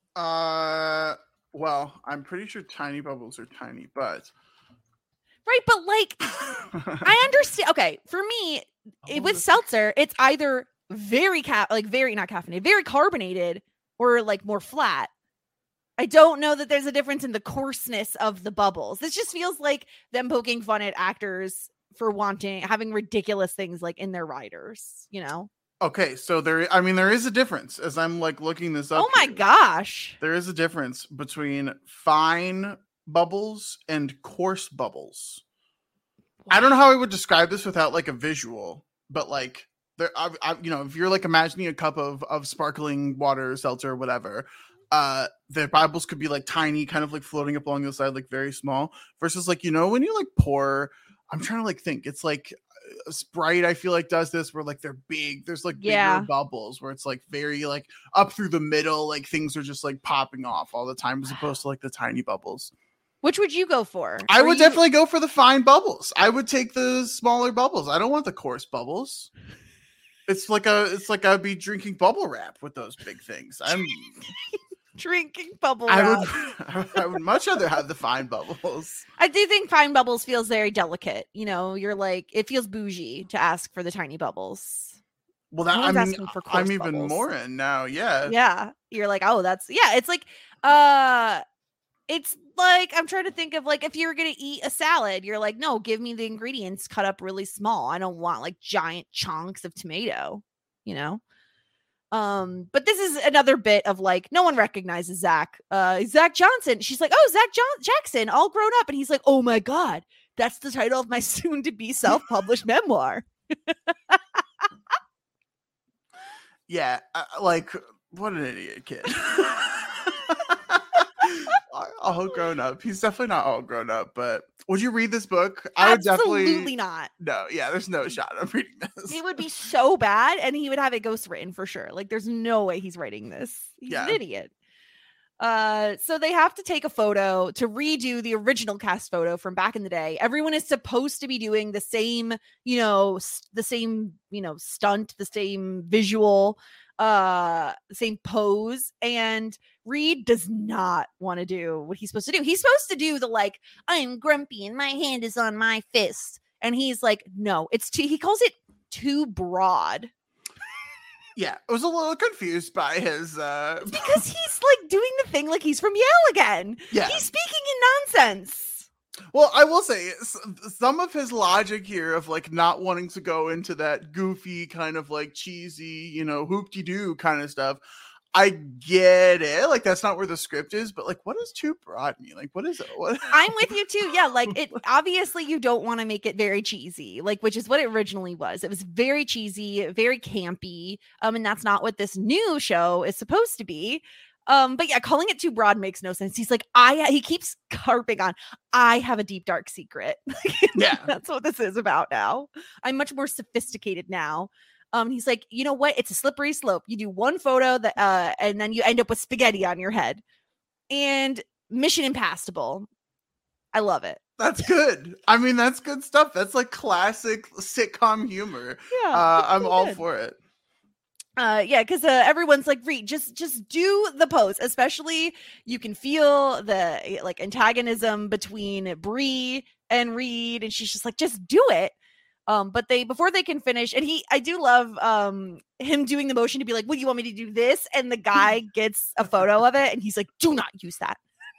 Uh, well, I'm pretty sure tiny bubbles are tiny, but. Right, but like, I understand. Okay, for me, it, with seltzer, it's either very ca- like very not caffeinated, very carbonated, or like more flat. I don't know that there's a difference in the coarseness of the bubbles. This just feels like them poking fun at actors for wanting having ridiculous things like in their riders, you know? Okay, so there, I mean, there is a difference as I'm like looking this up. Oh my here. gosh. There is a difference between fine bubbles and coarse bubbles. Wow. I don't know how I would describe this without like a visual, but like there, I, I, you know, if you're like imagining a cup of, of sparkling water, seltzer, or whatever, uh, the bubbles could be like tiny, kind of like floating up along the side, like very small versus like, you know, when you like pour, I'm trying to like think it's like Sprite, I feel like does this where like they're big, there's like yeah. bigger bubbles where it's like very like up through the middle, like things are just like popping off all the time as opposed to like the tiny bubbles. Which would you go for? I Are would you... definitely go for the fine bubbles. I would take the smaller bubbles. I don't want the coarse bubbles. It's like a it's like I'd be drinking bubble wrap with those big things. I'm drinking bubble I wrap. would I would much rather have the fine bubbles. I do think fine bubbles feels very delicate. You know, you're like, it feels bougie to ask for the tiny bubbles. Well, that no I mean, asking for I'm even bubbles. more in now. Yeah. Yeah. You're like, oh, that's yeah. It's like, uh, it's like, I'm trying to think of like, if you were going to eat a salad, you're like, no, give me the ingredients cut up really small. I don't want like giant chunks of tomato, you know? Um, but this is another bit of like, no one recognizes Zach, uh, Zach Johnson. She's like, oh, Zach John- Jackson, all grown up. And he's like, oh my God, that's the title of my soon to be self-published memoir. Yeah. Uh, like what an idiot kid. All grown up. He's definitely not all grown up, but would you read this book? I would definitely Absolutely not. No, yeah, there's no shot I'm reading this. It would be so bad, and he would have it ghost written for sure. Like, there's no way he's writing this. He's yeah. an idiot. Uh, so they have to take a photo to redo the original cast photo from back in the day. Everyone is supposed to be doing the same, you know, st- the same, you know, stunt, the same visual, uh, the same pose, and Reed does not want to do what he's supposed to do. He's supposed to do the like, I'm grumpy and my hand is on my fist. And he's like, no, it's too, he calls it too broad. Yeah, I was a little confused by his uh it's because he's like doing the thing like he's from Yale again. Yeah. He's speaking in nonsense. Well, I will say some of his logic here of like not wanting to go into that goofy kind of like cheesy, you know, hoop-de-doo kind of stuff. I get it. Like, that's not where the script is, but like, what does too broad mean? Like, what is it? What? I'm with you too. Yeah. Like, it obviously you don't want to make it very cheesy, like, which is what it originally was. It was very cheesy, very campy. Um, and that's not what this new show is supposed to be. Um, but yeah, calling it too broad makes no sense. He's like, I, he keeps harping on, I have a deep, dark secret. Yeah. That's what this is about now. I'm much more sophisticated now. Um, he's like, you know what? It's a slippery slope. You do one photo that, uh, and then you end up with spaghetti on your head. And Mission Impassable. I love it. That's good. I mean, that's good stuff. That's like classic sitcom humor. Yeah, uh, I'm so all good. for it. Uh, yeah, because uh, everyone's like, Reed, just just do the pose. Especially, you can feel the like antagonism between Bree and Reed, and she's just like, just do it. Um, but they before they can finish, and he, I do love um him doing the motion to be like, "What do you want me to do this?" And the guy gets a photo of it, and he's like, "Do not use that."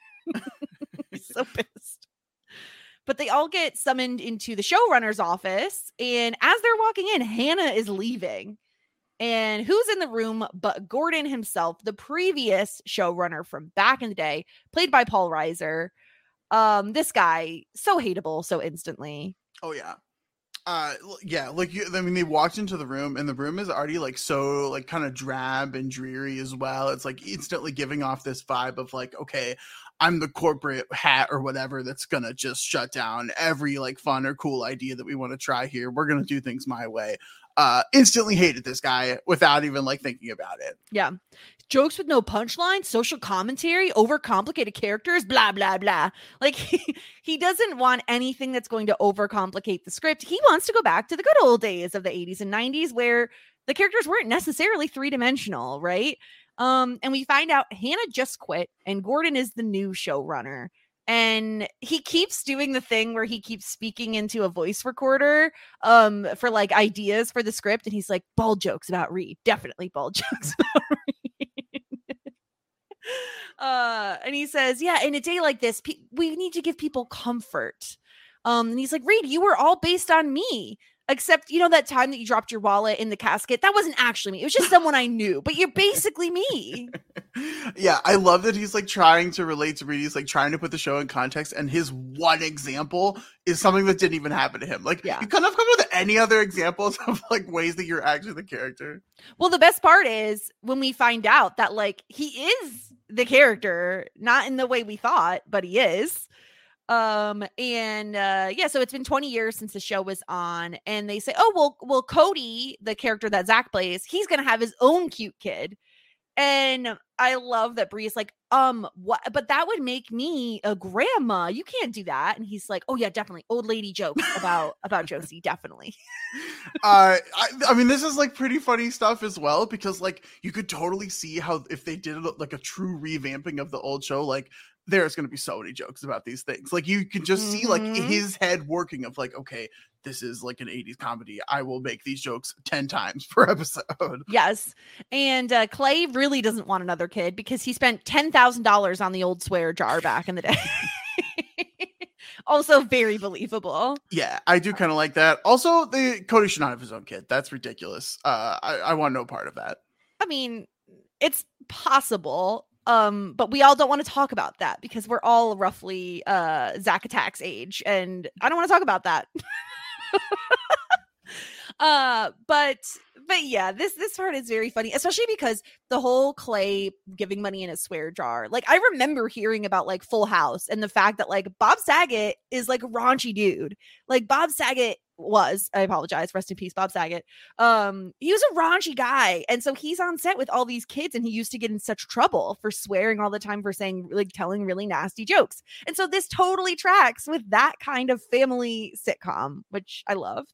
He's so pissed. But they all get summoned into the showrunner's office, and as they're walking in, Hannah is leaving. And who's in the room but Gordon himself, the previous showrunner from back in the day, played by Paul Reiser. Um, this guy, so hateable, so instantly. Oh yeah. Uh, yeah, like you, I mean, they walked into the room, and the room is already like so like kind of drab and dreary as well. It's like instantly giving off this vibe of like, okay, I'm the corporate hat or whatever that's gonna just shut down every like fun or cool idea that we want to try here. We're gonna do things my way. Uh, instantly hated this guy without even like thinking about it. Yeah. Jokes with no punchline, social commentary, overcomplicated characters, blah, blah, blah. Like he, he doesn't want anything that's going to overcomplicate the script. He wants to go back to the good old days of the eighties and nineties where the characters weren't necessarily three-dimensional, right? Um, and we find out Hannah just quit and Gordon is the new showrunner. And he keeps doing the thing where he keeps speaking into a voice recorder um, for like ideas for the script. And he's like, bald jokes about Reed. Definitely bald jokes about Reed. uh, and he says, yeah, in a day like this, pe- we need to give people comfort. Um, and he's like, Reed, you were all based on me. Except, you know, that time that you dropped your wallet in the casket, that wasn't actually me. It was just someone I knew, but you're basically me. Yeah, I love that he's like trying to relate to Reed. He's like trying to put the show in context, and his one example is something that didn't even happen to him. Like, yeah. You couldn't have come with any other examples of like ways that you're actually the character. Well, the best part is when we find out that like he is the character, not in the way we thought, but he is. Um, and, uh, yeah, so it's been twenty years since the show was on, and they say, oh, well, well, Cody, the character that Zach plays, he's going to have his own cute kid. And I love that Bree is like, um, what, but that would make me a grandma. You can't do that. And he's like, oh yeah, definitely. Old lady jokes about, about Josie. Definitely. uh, I, I mean, this is like pretty funny stuff as well, because like you could totally see how if they did like a true revamping of the old show, like there's going to be so many jokes about these things. Like you can just mm-hmm. see like his head working of like, okay, this is like an eighties comedy. I will make these jokes ten times per episode. Yes. And uh, Clay really doesn't want another kid because he spent ten thousand dollars on the old swear jar back in the day. Also very believable. Yeah, I do kind of like that. Also, the Cody should not have his own kid. That's ridiculous. Uh, I, I want no part of that. I mean, it's possible. Um, but we all don't want to talk about that because we're all roughly uh Zack Attack's age, and I don't want to talk about that. uh, but but yeah, this this part is very funny, especially because the whole Clay giving money in a swear jar. Like I remember hearing about like Full House and the fact that like Bob Saget is like a raunchy dude. Like Bob Saget was, I apologize, rest in peace, Bob Saget. Um, he was a raunchy guy, and so he's on set with all these kids, and he used to get in such trouble for swearing all the time, for saying like telling really nasty jokes. And so this totally tracks with that kind of family sitcom, which I loved.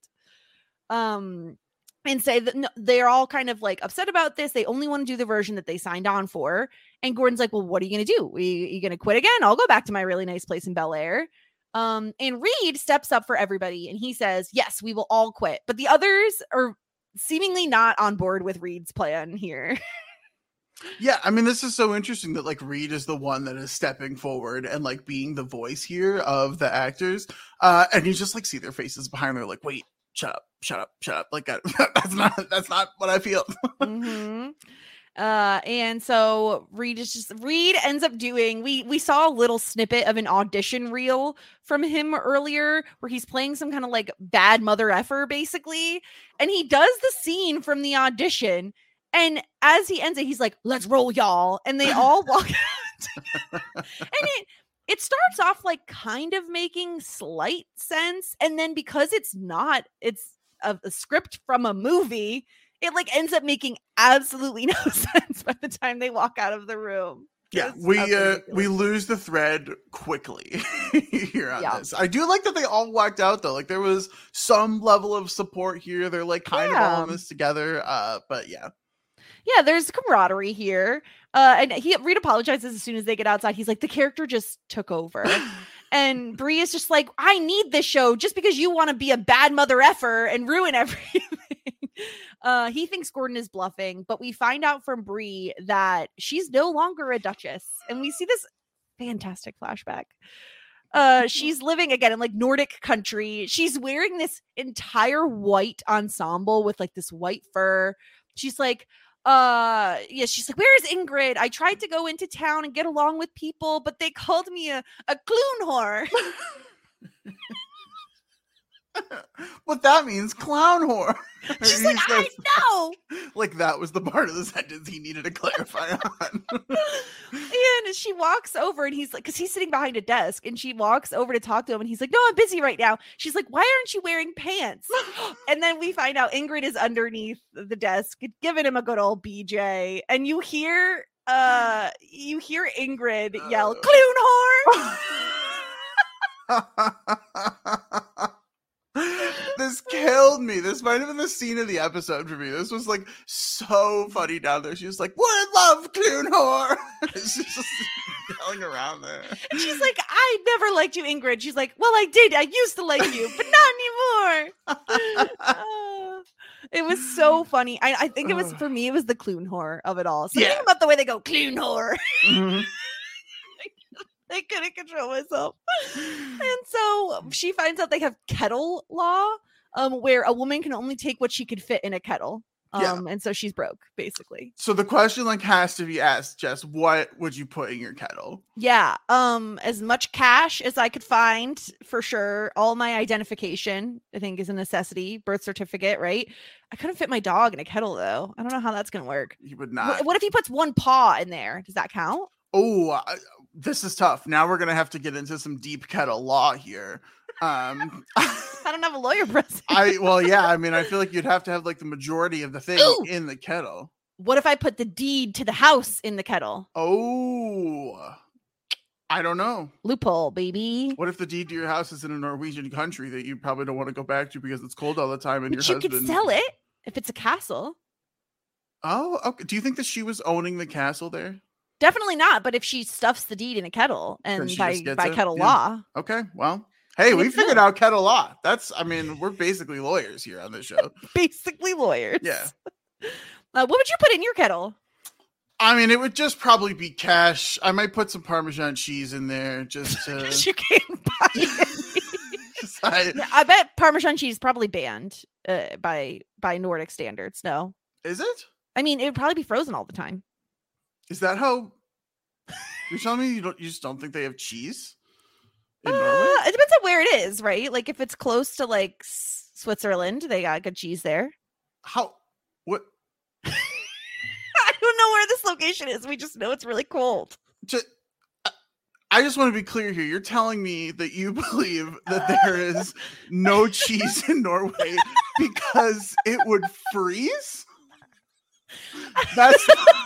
Um, and say that no, they're all kind of like upset about this. They only want to do the version that they signed on for. And Gordon's like, well, what are you going to do? Are you, are you going to quit again? I'll go back to my really nice place in Bel Air. Um, and Reed steps up for everybody and he says, yes, we will all quit. But the others are seemingly not on board with Reed's plan here. Yeah, I mean, this is so interesting that like Reed is the one that is stepping forward and like being the voice here of the actors. Uh, and you just like see their faces behind them, like, wait, shut up, shut up, shut up. Like that, that's not that's not what I feel. mm-hmm. Uh, and so Reed is just Reed ends up doing. We we saw a little snippet of an audition reel from him earlier, where he's playing some kind of like bad mother effer, basically, and he does the scene from the audition. And as he ends it, he's like, "Let's roll, y'all!" And they all walk out. And it it starts off like kind of making slight sense, and then because it's not, it's a, a script from a movie. It like ends up making absolutely no sense by the time they walk out of the room. Yeah, we uh, we lose the thread quickly here on yeah. this. I do like that they all walked out though. Like there was some level of support here. They're like kind yeah. of all in this together. Uh, but yeah. Yeah, there's camaraderie here. Uh, and he Reed apologizes as soon as they get outside. He's like, the character just took over. And Bree is just like, I need this show just because you want to be a bad mother effer and ruin everything. Uh, he thinks Gordon is bluffing, but we find out from Bree that she's no longer a duchess. And we see this fantastic flashback. Uh, she's living again in like Nordic country. She's wearing this entire white ensemble with like this white fur. She's like, uh, yeah, she's like, where is Ingrid? I tried to go into town and get along with people, but they called me a, a clune whore. But that means clown whore. She's He like, says- I know. Like that was the part of the sentence he needed to clarify on. And she walks over and he's like, because he's sitting behind a desk, and she walks over to talk to him and he's like, no, I'm busy right now. She's like, why aren't you wearing pants? And then we find out Ingrid is underneath the desk giving him a good old B J. And you hear uh you hear Ingrid yell, "Clune whore!" This killed me. This might have been the scene of the episode for me. This was like so funny down there. She was like, "What love, clune whore?" She's just yelling around there. And she's like, I never liked you, Ingrid. She's like, well, I did. I used to like you, but not anymore. Uh, it was so funny. I, I think it was, for me, it was the clune whore of it all. Something Yeah. about the way they go, clune whore. Mhm. I couldn't control myself. And so she finds out they have kettle law, um, where a woman can only take what she could fit in a kettle. Um, Yeah. and so she's broke, basically. So the question like has to be asked, Jess, what would you put in your kettle? Yeah. Um, as much cash as I could find, for sure. All my identification, I think, is a necessity. Birth certificate, right? I couldn't fit my dog in a kettle though. I don't know how that's gonna work. You would Wh- not. What if he puts one paw in there? Does that count? Oh, I- this is tough. Now we're gonna have to get into some deep kettle law here. Um, I don't have a lawyer present. I well, yeah. I mean, I feel like you'd have to have like the majority of the thing Ooh. in the kettle. What if I put the deed to the house in the kettle? Oh, I don't know. Loophole, baby. What if the deed to your house is in a Norwegian country that you probably don't want to go back to because it's cold all the time and But your you husband? could sell it if it's a castle. Oh, okay. Do you think that she was owning the castle there? Definitely not. But if she stuffs the deed in a kettle, and she by just gets by it? kettle Yeah. law, Okay. Well, hey, we Good to figured know. out kettle law. That's, I mean, we're basically lawyers here on this show. basically lawyers. Yeah. Uh, what would you put in your kettle? I mean, it would just probably be cash. I might put some Parmesan cheese in there just to. 'Cause you can't buy it. just- I- Yeah, I bet Parmesan cheese is probably banned uh, by by Nordic standards. No, is it? I mean it would probably be frozen all the time. Is that how? You're telling me you don't? You just don't think they have cheese in Uh, Norway? it depends on where it is, right? Like if it's close to like S- Switzerland, they got good cheese there. How? What? I don't know where this location is. We just know it's really cold. Just, I just want to be clear here. You're telling me that you believe that there is no cheese in Norway because it would freeze? That's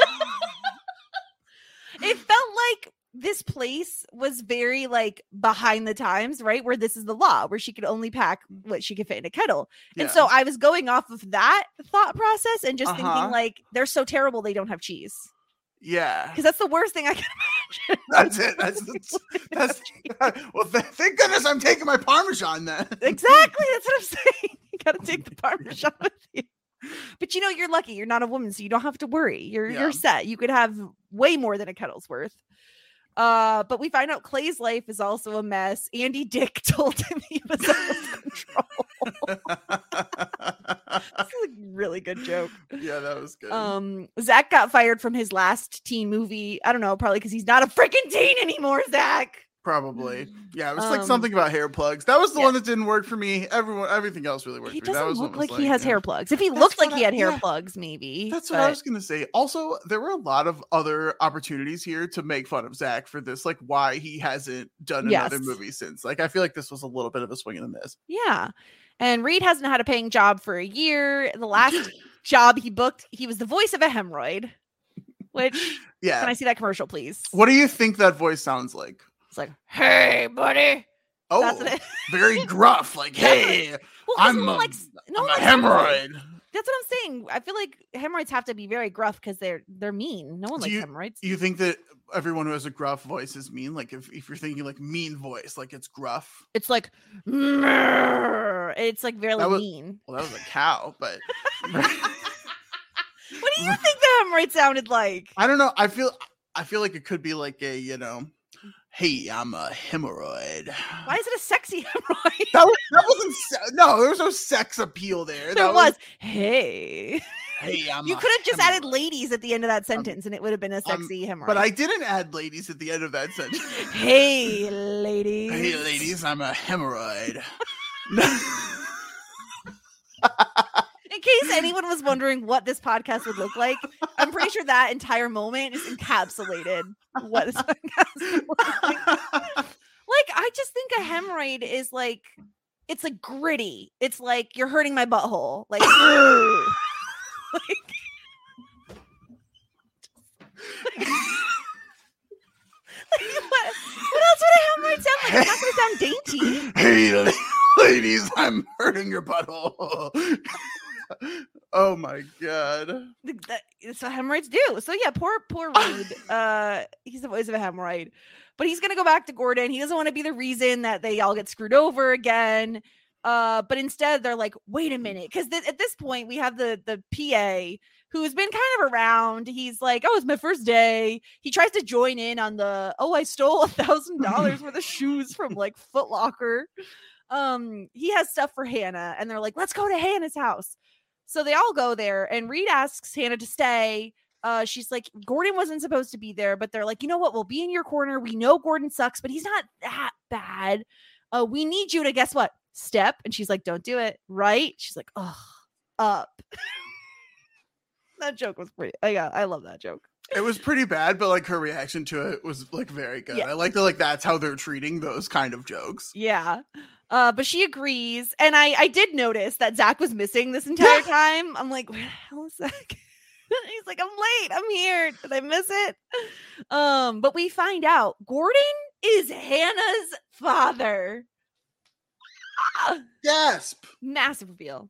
It felt like this place was very like behind the times, right? Where this is the law, where she could only pack what she could fit in a kettle. And yeah. so I was going off of that thought process and just Uh-huh. thinking like they're so terrible they don't have cheese. yeah. Because that's the worst thing I can imagine. That's it. That's that's, that's well. Th- thank goodness I'm taking my Parmesan then. Exactly. That's what I'm saying. You gotta take the Parmesan with you. But you know, you're lucky. You're not a woman, so you don't have to worry. You're Yeah. you're set. You could have way more than a kettle's worth. Uh, but we find out Clay's life is also a mess. Andy Dick told him he was out of control. That's a really good joke. Yeah, that was good. Um, Zach got fired from his last teen movie. I don't know, probably because he's not a freaking teen anymore, Zach. Probably. Yeah, it was like Um, something about hair plugs. That was the yeah. one that didn't work for me. Everyone, everything else really worked He for me. That doesn't was look what was like he has yeah. hair plugs. If he That's looked like what he I- had hair yeah. plugs, maybe. That's what I but- was gonna say. Also, there were a lot of other opportunities here to make fun of Zach for this, like why he hasn't done another Yes. movie since. Like, I feel like this was a little bit of a swing and a miss. Yeah. And Reed hasn't had a paying job for a year. The last job he booked, he was the voice of a hemorrhoid. Which, Yeah. can I see that commercial, please? What do you think that voice sounds like? It's like, hey, buddy. Oh, That's what it- very gruff. Like, hey, Well, 'cause I'm no one a- likes, no I'm one a likes hemorrhoid. That's what I'm saying. I feel like hemorrhoids have to be very gruff because they're they're mean. No one Do likes you- hemorrhoids. You think that everyone who has a gruff voice is mean? Like, if, if you're thinking like mean voice, like it's gruff. It's like, "Mrrr." It's like very That was- mean. Well, that was a cow, but What do you think the hemorrhoid sounded like? I don't know. I feel I feel like it could be like a, you know, hey, I'm a hemorrhoid. Why is it a sexy hemorrhoid? That, was, that wasn't se- no, there was no sex appeal there. There That was. Hey. Hey, I'm You a could have just added hemorrhoid. ladies at the end of that sentence and it would have been a sexy hemorrhoid. But I didn't add ladies at the end of that sentence. Hey, ladies. Hey, ladies, I'm a hemorrhoid. In case anyone was wondering what this podcast would look like, I'm pretty sure that entire moment is encapsulated what this podcast would look like. Like, I just think a hemorrhoid is like, it's like gritty. It's like you're hurting my butthole. Like, like what, what else would a hemorrhoid sound like? It's not going to sound dainty. Hey, ladies, I'm hurting your butthole. Oh my god. That's what hemorrhoids do. So yeah, poor poor Reed. Uh, he's the voice of a hemorrhoid, but he's gonna go back to Gordon. He doesn't want to be the reason that they all get screwed over again. Uh, but instead they're like, wait a minute, because th- at this point we have the the P A who's been kind of around. He's like, oh, it's my first day. He tries to join in on the, oh, I stole a thousand dollars worth of shoes from like Foot Locker. Um, he has stuff for Hannah, and they're like, let's go to Hannah's house. So they all go there, and Reed asks Hannah to stay. Uh, she's like, Gordon wasn't supposed to be there, but they're like, you know what? We'll be in your corner. We know Gordon sucks, but he's not that bad. Uh, we need you to, guess what? Step. And she's like, don't do it. Right? She's like, oh, up. That joke was pretty. I got. I love that joke. It was pretty bad, but like her reaction to it was like very good. Yeah. I like that. Like that's how they're treating those kind of jokes. Yeah. Uh, but she agrees. And I, I did notice that Zach was missing this entire time. I'm like, where the hell is Zach? He's like, I'm late. I'm here. Did I miss it? Um, but we find out Gordon is Hannah's father. Gasp. Massive reveal.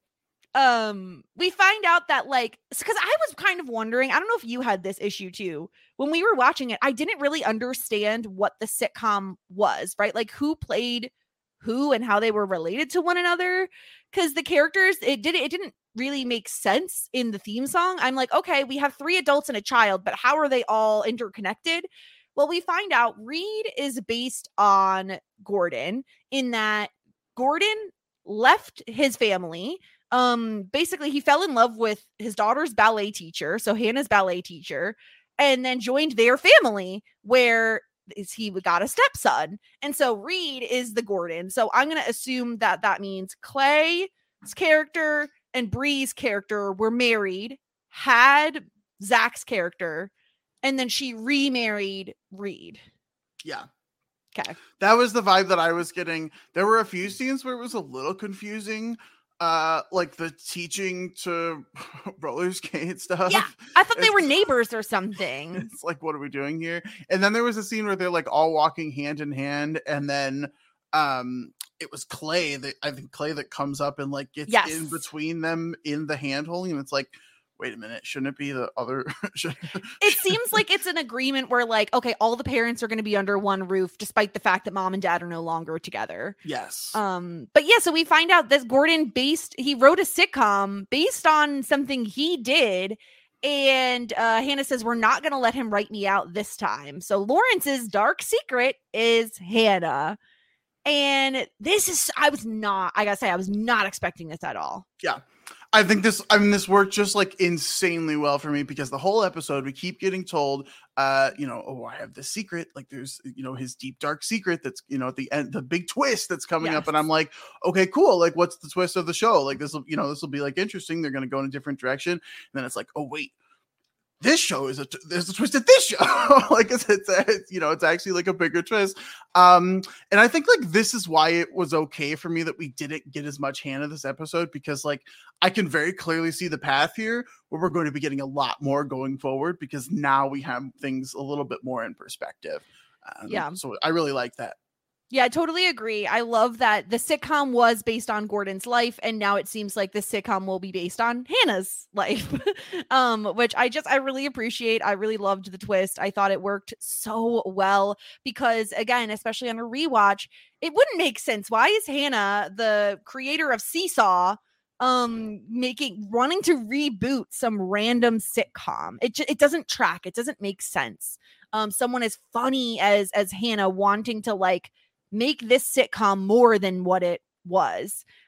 Um, we find out that like, because I was kind of wondering, I don't know if you had this issue too. When we were watching it, I didn't really understand what the sitcom was, right? Like who played who and how they were related to one another, because the characters, it did it didn't really make sense in the theme song. I'm like, okay, we have three adults and a child, but how are they all interconnected? Well, we find out Reed is based on Gordon in that Gordon left his family. Um, basically he fell in love with his daughter's ballet teacher, so Hannah's ballet teacher, and then joined their family where is he got a stepson. And so Reed is the Gordon. So I'm going to assume that that means Clay's character and Bree's character were married, had Zach's character, and then she remarried Reed. Yeah. Okay. That was the vibe that I was getting. There were a few scenes where it was a little confusing. Uh, like the teaching to roller skate stuff. Yeah, I thought they It's- were neighbors or something. It's like, what are we doing here? And then there was a scene where they're like all walking hand in hand, and then um it was Clay that I think Clay that comes up and like gets Yes. in between them in the hand holding, and it's like, wait a minute, shouldn't it be the other? should- It seems like it's an agreement where like, okay, all the parents are going to be under one roof, despite the fact that mom and dad are no longer together. Yes. Um, but yeah, so we find out that Gordon based, he wrote a sitcom based on something he did. And uh, Hannah says, we're not going to let him write me out this time. So Lawrence's dark secret is Hannah. And this is, I was not, I gotta say, I was not expecting this at all. Yeah. I think this, I mean, this worked just like insanely well for me, because the whole episode we keep getting told, uh, you know, oh, I have this secret. Like there's, you know, his deep, dark secret that's, you know, at the end, the big twist that's coming Yes. up. And I'm like, okay, cool. Like, what's the twist of the show? Like this will, you know, this will be like interesting. They're going to go in a different direction. And then it's like, oh, wait, this show is a, t- there's a twist at this show. Like it's, it's, it's, you know, it's actually like a bigger twist. Um, and I think like this is why it was okay for me that we didn't get as much Hannah this episode, because like I can very clearly see the path here where we're going to be getting a lot more going forward, because now we have things a little bit more in perspective. Um, Yeah. So I really like that. Yeah, I totally agree. I love that the sitcom was based on Gordon's life, and now it seems like the sitcom will be based on Hannah's life, um, which I just, I really appreciate. I really loved the twist. I thought it worked so well because, again, especially on a rewatch, it wouldn't make sense. Why is Hannah, the creator of Seesaw, um, making, wanting to reboot some random sitcom? It ju- it doesn't track. It doesn't make sense. Um, someone as funny as as Hannah wanting to like make this sitcom more than what it was.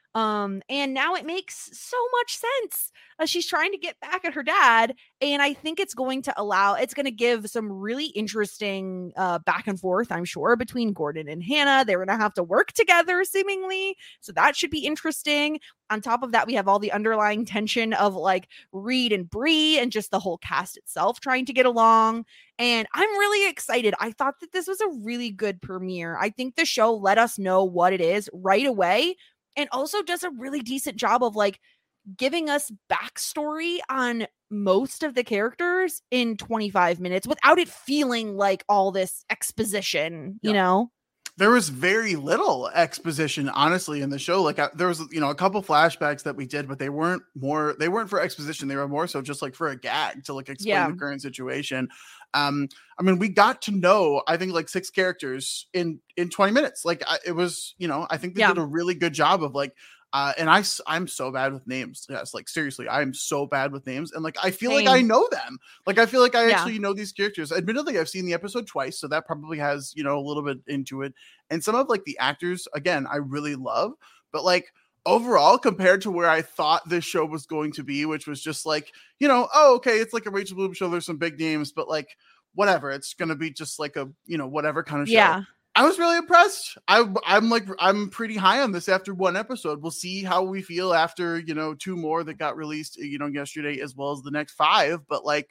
Um, and now it makes so much sense. Uh, she's trying to get back at her dad, and I think it's going to allow, it's going to give some really interesting uh, back and forth, I'm sure, between Gordon and Hannah. They're going to have to work together, seemingly, so that should be interesting. On top of that, we have all the underlying tension of like Reed and Bree and just the whole cast itself trying to get along. And I'm really excited. I thought that this was a really good premiere. I think the show let us know what it is right away, and also does a really decent job of like giving us backstory on most of the characters in twenty-five minutes without it feeling like all this exposition, you yeah. know? There was very little exposition, honestly, in the show. Like I, there was, you know, a couple flashbacks that we did, but they weren't more, they weren't for exposition. They were more so just like for a gag to like explain Yeah. the current situation. Um, I mean, we got to know, I think like six characters in, in twenty minutes. Like I, it was, you know, I think they Yeah. did a really good job of like, Uh, and I, I'm so bad with names. Yes, like seriously, I'm so bad with names. And like, I feel Same. like I know them. Like, I feel like I Yeah. actually know these characters. Admittedly, I've seen the episode twice, so that probably has, you know, a little bit into it. And some of like the actors, again, I really love. But like overall, compared to where I thought this show was going to be, which was just like, you know, oh, okay, it's like a Rachel Bloom show. There's some big names, but like whatever. It's going to be just like a, you know, whatever kind of show. Yeah. I was really impressed. I, I'm like, I'm pretty high on this after one episode. We'll see how we feel after, you know, two more that got released, you know, yesterday, as well as the next five. But like,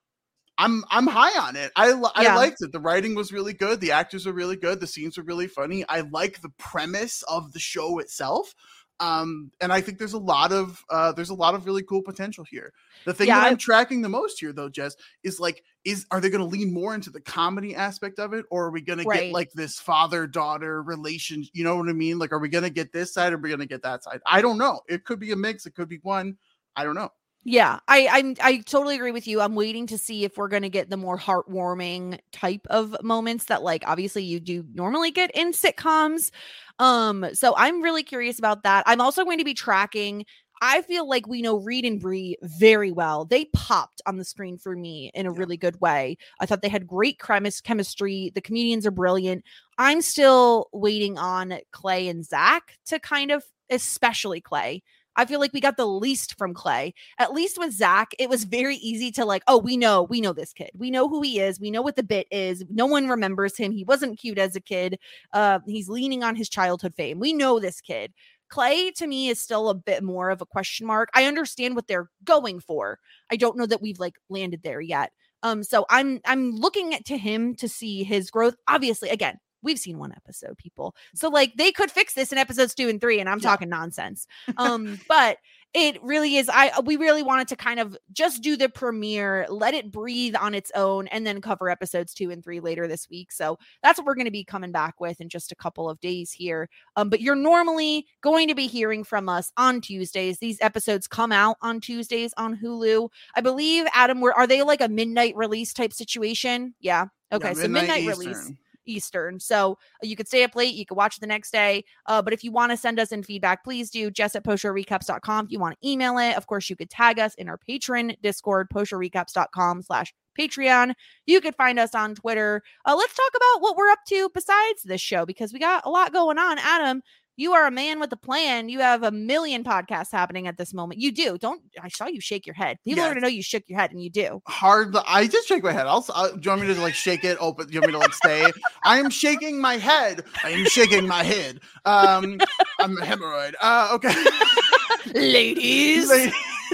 I'm, I'm high on it. I, I Yeah. liked it. The writing was really good. The actors are really good. The scenes are really funny. I like the premise of the show itself. Um, and I think there's a lot of, uh, there's a lot of really cool potential here. The thing Yeah, that I'm I- tracking the most here though, Jess, is like, is, are they going to lean more into the comedy aspect of it? Or are we going to Right. get like this father-daughter relation? You know what I mean? Like, are we going to get this side or are we going to get that side? I don't know. It could be a mix. It could be one. I don't know. Yeah, I I'm I totally agree with you. I'm waiting to see if we're going to get the more heartwarming type of moments that like obviously you do normally get in sitcoms. Um so I'm really curious about that. I'm also going to be tracking, I feel like we know Reed and Bree very well. They popped on the screen for me in a Yeah. really good way. I thought they had great chemis- chemistry. The comedians are brilliant. I'm still waiting on Clay and Zach to kind of, especially Clay. I feel like we got the least from Clay. At least with Zach, it was very easy to like, oh, we know, we know this kid. We know who he is. We know what the bit is. No one remembers him. He wasn't cute as a kid. Uh, he's leaning on his childhood fame. We know this kid. Clay, to me, is still a bit more of a question mark. I understand what they're going for. I don't know that we've like landed there yet. Um, so I'm I'm looking at to him to see his growth. Obviously, again, we've seen one episode, people. So like they could fix this in episodes two and three, and I'm Yeah. talking nonsense. Um, but it really is. I we really wanted to kind of just do the premiere, let it breathe on its own, and then cover episodes two and three later this week. So that's what we're going to be coming back with in just a couple of days here. Um, but you're normally going to be hearing from us on Tuesdays. These episodes come out on Tuesdays on Hulu. I believe, Adam, were are they like a midnight release type situation? Yeah. Okay. Yeah, so midnight Eastern. release. Eastern. So uh, you could stay up late. You could watch it the next day. Uh, but if you want to send us in feedback, please do Jess at post show recaps dot com. If you want to email it, of course, you could tag us in our patron Discord, post show recaps dot com slash Patreon. You could find us on Twitter. Uh, let's talk about what we're up to besides this show, because we got a lot going on. Adam, you are a man with a plan. You have a million podcasts happening at this moment. You do. Don't, I saw you shake your head. People Yeah. are going to know you shook your head, and you do. Hard. I did shake my head. I'll, uh, do you want me to like shake it open? Do you want me to like stay? I am shaking my head. I am shaking my head. Um, I'm a hemorrhoid. Uh, okay. Ladies. Ladies.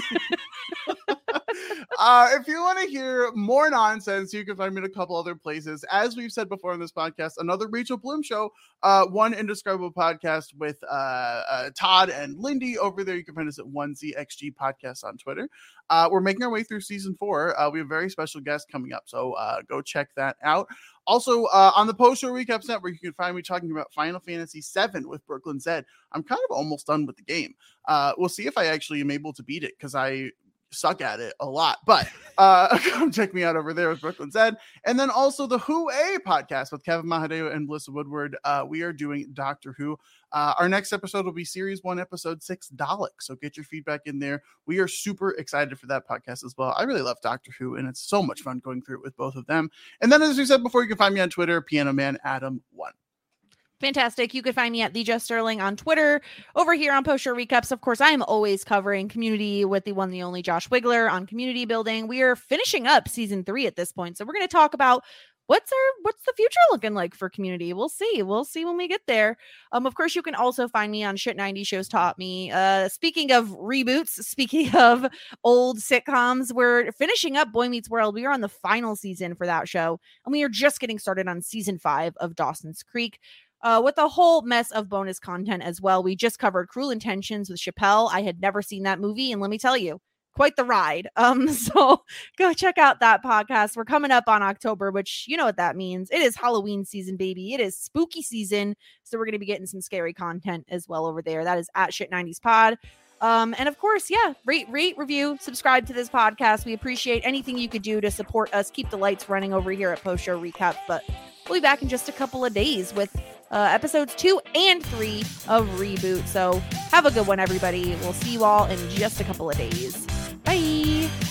Uh, if you want to hear more nonsense, you can find me in a couple other places. As we've said before in this podcast, another Rachel Bloom show, uh, One Indescribable Podcast with uh, uh, Todd and Lindy over there. You can find us at one Z X G Podcast on Twitter. Uh, we're making our way through season four. Uh, we have a very special guest coming up, so uh, go check that out. Also, uh, on the Post Show Recaps Network, you can find me talking about Final Fantasy seven with Brooklyn Zed. I'm kind of almost done with the game. Uh, we'll see if I actually am able to beat it, because I suck at it a lot, but uh come check me out over there with Brooklyn Zed. And then also the Who A podcast with Kevin Mahadeo and Melissa Woodward. Uh we are doing Doctor Who. Uh our next episode will be series one, episode six, Dalek, so get your feedback in there. We are super excited for that podcast as well. I really love Doctor Who, and it's so much fun going through it with both of them. And then, as we said before, you can find me on Twitter, Piano Man Adam one. Fantastic. You could find me at the Jess Sterling on Twitter. Over here on Post Show Recaps, of course, I am always covering Community with the one, the only Josh Wigler on community building. We are finishing up season three at this point, so we're going to talk about what's our what's the future looking like for Community. We'll see. We'll see when we get there. Um, of course, you can also find me on Shit ninety Shows Taught Me. Uh, speaking of reboots, speaking of old sitcoms, we're finishing up Boy Meets World. We are on the final season for that show, and we are just getting started on season five of Dawson's Creek. Uh, with a whole mess of bonus content as well. We just covered Cruel Intentions with Chappelle. I had never seen that movie, and let me tell you, quite the ride. Um, so go check out that podcast. We're coming up on October, which you know what that means. It is Halloween season, baby. It is spooky season. So we're going to be getting some scary content as well over there. That is at Shit nineties Pod. Um, and of course, yeah, rate, rate, review, subscribe to this podcast. We appreciate anything you could do to support us, keep the lights running over here at Post Show Recap. But we'll be back in just a couple of days with uh, episodes two and three of Reboot. So have a good one, everybody. We'll see you all in just a couple of days. Bye.